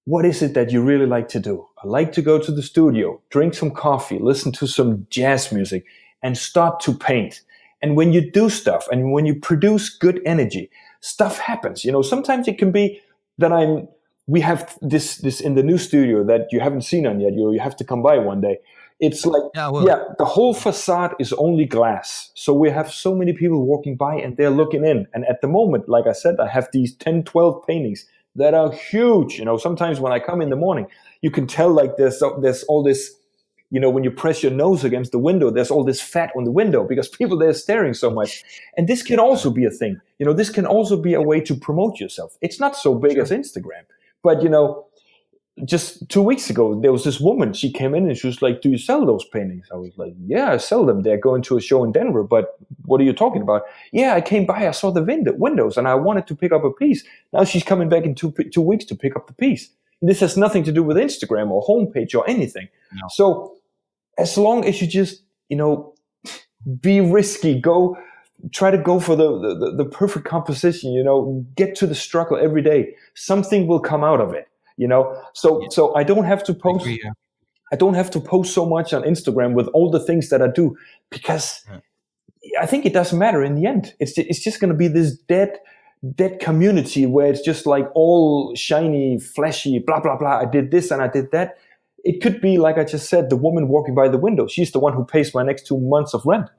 what is it that you really like to do? I like to go to the studio, drink some coffee, listen to some jazz music, and start to paint. And when you do stuff and when you produce good energy, stuff happens. You know, sometimes it can be that I'm, we have this, this in the new studio that you haven't seen on yet. You, you have to come by one day. It's like, Yeah, well. yeah, the whole facade is only glass. So we have so many people walking by and they're looking in. And at the moment, like I said, I have these ten, twelve paintings that are huge. You know, sometimes when I come in the morning, you can tell like there's, there's all this, you know, when you press your nose against the window, there's all this fat on the window because people, they're staring so much. And this can also be a thing. You know, this can also be a way to promote yourself. It's not so big Sure. as Instagram, but you know, just two weeks ago, there was this woman, she came in and she was like, do you sell those paintings? I was like, yeah, I sell them. They're going to a show in Denver, but what are you talking about? Yeah, I came by, I saw the window, windows and I wanted to pick up a piece. Now she's coming back in two, two weeks to pick up the piece. This has nothing to do with Instagram or homepage or anything. No. So as long as you just, you know, be risky, go, try to go for the, the, the perfect composition, you know, get to the struggle every day. Something will come out of it. You know, so Yeah. so I don't have to I post. agree, yeah. I don't have to post so much on Instagram with all the things that I do because Yeah. I think it doesn't matter in the end. It's ju- it's just going to be this dead dead community where it's just like all shiny, flashy, blah blah blah. I did this and I did that. It could be like I just said, the woman walking by the window. She's the one who pays my next two months of rent.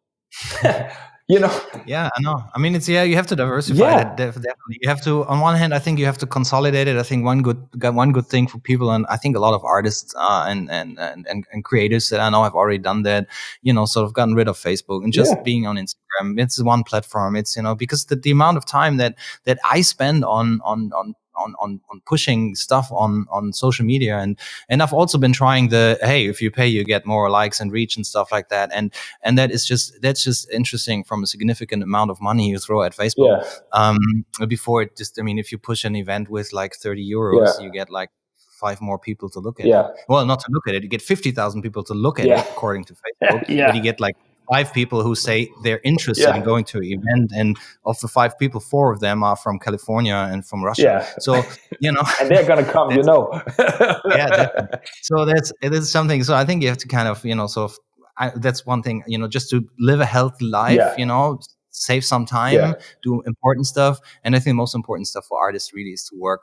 You know. Yeah, I know. I mean, it's yeah. You have to diversify. Yeah. It, def- definitely. You have to. On one hand, I think you have to consolidate it. I think one good, one good thing for people, and I think a lot of artists uh, and, and and and and creators that I know have already done that. You know, sort of gotten rid of Facebook and just Yeah. being on Instagram. It's one platform. It's you know because the, the amount of time that that I spend on on on. On, on, on pushing stuff on, on social media and and I've also been trying the hey if you pay you get more likes and reach and stuff like that and and that is just that's just interesting from a significant amount of money you throw at Facebook. Yeah. Um, before it just I mean if you push an event with like thirty euros Yeah. you get like five more people to look at Yeah. it. Well, not to look at it, you get fifty thousand people to look at Yeah. it according to Facebook, Yeah. but you get like five people who say they're interested Yeah. in going to an event, and of the five people, four of them are from California and from Russia. Yeah. So you know, And they're gonna come, you that's- know. yeah, definitely. So that's it is something. So I think you have to kind of you know sort of I, that's one thing you know just to live a healthy life. Yeah. You know, save some time, Yeah. do important stuff, and I think the most important stuff for artists really is to work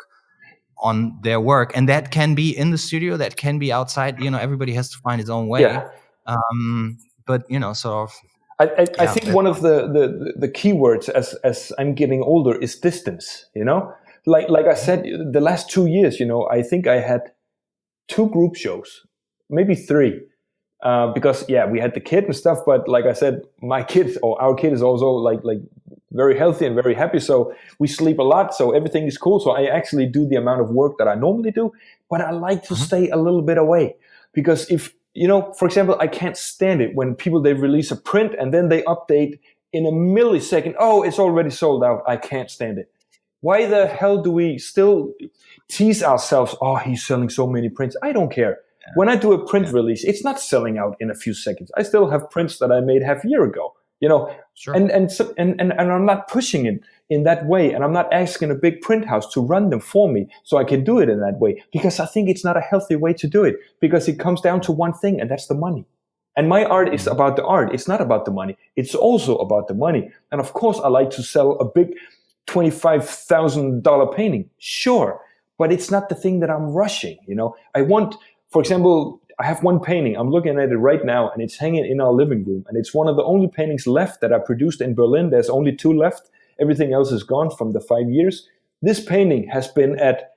on their work, and that can be in the studio, that can be outside. You know, everybody has to find his own way. Yeah. Um, but you know, sort of. I, I, I Yeah, think that- one of the, the, the key words as, as I'm getting older is distance, you know? Like like I said, the last two years, you know, I think I had two group shows, maybe three. Uh, because, yeah, we had the kid and stuff, but like I said, my kid or our kid is also like like very healthy and very happy. So we sleep a lot, so everything is cool. So I actually do the amount of work that I normally do, but I like to Mhm. stay a little bit away. Because if, you know, for example, I can't stand it when people, they release a print and then they update in a millisecond. Oh, it's already sold out. I can't stand it. Why the hell do we still tease ourselves? Oh, he's selling so many prints. I don't care. Yeah. When I do a print yeah. release, it's not selling out in a few seconds. I still have prints that I made half a year ago, you know, sure. and, and, so, and, and, and I'm not pushing it in that way. And I'm not asking a big print house to run them for me so I can do it in that way, because I think it's not a healthy way to do it, because it comes down to one thing, and that's the money. And my art is about the art. It's not about the money. It's also about the money. And of course, I like to sell a big twenty-five thousand dollars painting. Sure. But it's not the thing that I'm rushing. You know, I want, for example, I have one painting. I'm looking at it right now, and it's hanging in our living room. And it's one of the only paintings left that I produced in Berlin. There's only two left. Everything else is gone from the five years. This painting has been at,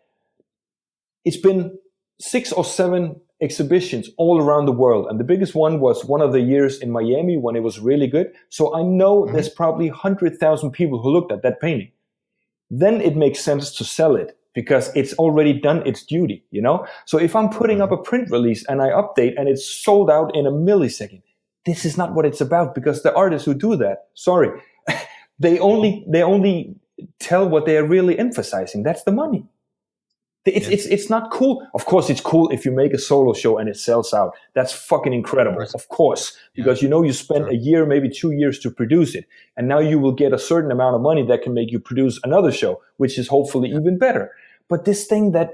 it's been six or seven exhibitions all around the world. And the biggest one was one of the years in Miami when it was really good. So I know mm-hmm. there's probably one hundred thousand people who looked at that painting. Then it makes sense to sell it, because it's already done its duty, you know? So if I'm putting up a print release and I update and it's sold out in a millisecond, this is not what it's about, because the artists who do that, sorry, they only they only tell what they are really emphasizing. That's the money. It's, yeah. it's, it's not cool. Of course, it's cool if you make a solo show and it sells out. That's fucking incredible, of, of course, because yeah. you know you spent sure. a year, maybe two years to produce it. And now you will get a certain amount of money that can make you produce another show, which is hopefully even better. But this thing that,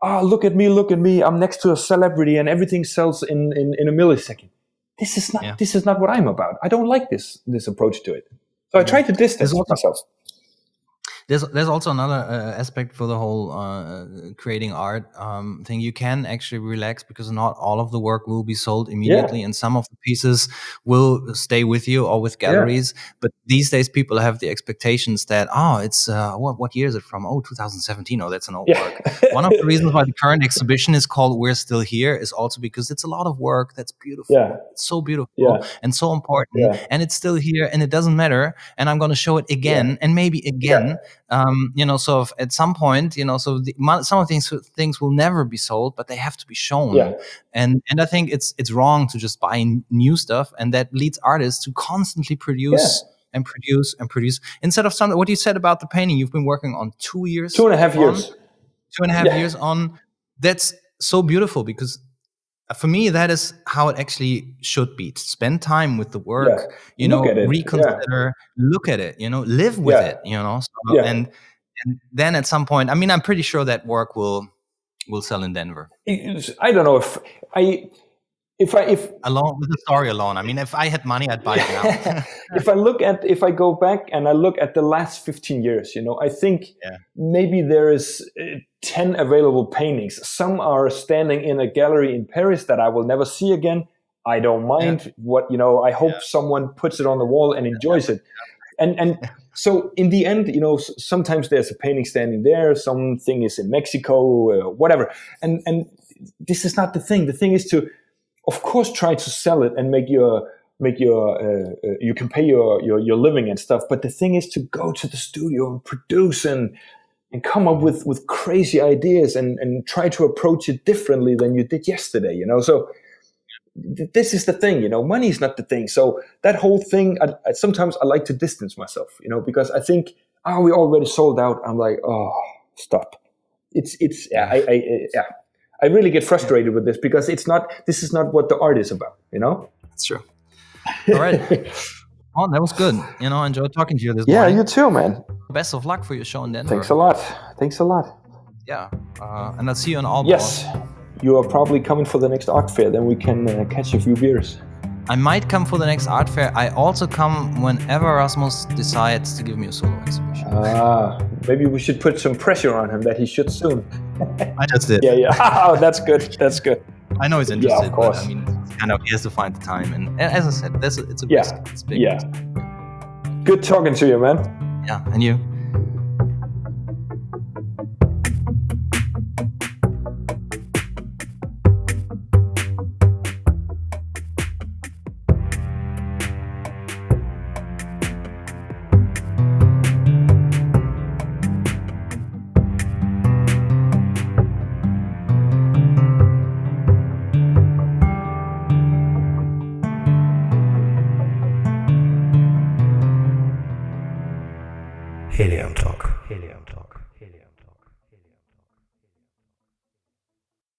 oh, look at me, look at me, I'm next to a celebrity and everything sells in, in, in a millisecond. This is not Yeah. this is not what I'm about. I don't like this this approach to it. So I try to distance There's also- myself. There's there's also another uh, aspect for the whole uh, creating art um, thing. You can actually relax because not all of the work will be sold immediately, Yeah. and some of the pieces will stay with you or with galleries. But these days, people have the expectations that oh, it's uh, what what year is it from? Oh, two thousand seventeen. Oh, that's an old Yeah. work. One of the reasons why the current exhibition is called "We're Still Here" is also because it's a lot of work that's beautiful. Yeah. It's so beautiful Yeah. and so important, Yeah. and it's still here, and it doesn't matter. And I'm going to show it again, Yeah. and maybe again. Um, you know, so if at some point, you know, so the, some of these things will never be sold, but they have to be shown. Yeah. And and I think it's it's wrong to just buy new stuff, and that leads artists to constantly produce Yeah. and produce and produce instead of something. What you said about the painting, you've been working on two years, Two and a half on, years. two and a half Yeah. years on. That's so beautiful because. For me, that is how it actually should be. Spend time with the work, Yeah. you Look know, at it. reconsider, look at it, you know, live with Yeah. it, you know. So, Yeah. and and then at some point, I mean, I'm pretty sure that work will will sell in Denver. It's- I don't know if I if I if Alone with the story alone. I mean, if I had money, I'd buy it now. if I look at if I go back and I look at the last fifteen years, you know, I think Yeah. maybe there is uh, ten available paintings. Some are standing in a gallery in Paris that I will never see again. I don't mind what, you know, I hope Yeah. someone puts it on the wall and enjoys it. And and so in the end, you know, s- sometimes there's a painting standing there, something is in Mexico, uh, whatever. And and this is not the thing. The thing is to, of course, try to sell it and make your make your uh, uh, you can pay your, your your living and stuff. But the thing is to go to the studio and produce and and come up with with crazy ideas and and try to approach it differently than you did yesterday. You know, so th- this is the thing. You know, money is not the thing. So that whole thing, I, I, sometimes I like to distance myself. You know, because I think, oh, we already sold out. I'm like, oh, stop. It's it's yeah, I, I, I yeah. I really get frustrated with this because it's not. This is not what the art is about. You know. That's true. All right. Oh, that was good. You know, I enjoyed talking to you this Yeah, morning. you too, man. Best of luck for your show in Denver. Thanks a lot. Thanks a lot. Yeah. Uh, and I'll see you in Aalborg. Yes, you are probably coming for the next art fair. Then we can uh, catch a few beers. I might come for the next art fair. I also come whenever Rasmus decides to give me a solo exhibition. Ah, maybe we should put some pressure on him that he should soon. I just did. Yeah, yeah. Oh, that's good. That's good. I know he's interested, of course. but I mean, it's kind of he has to find the time. And a- as I said, that's a, it's a Yeah. risk. It's big. Yeah. Good talking to you, man. Yeah. And you? Helium Talk. Helium Talk. Helium.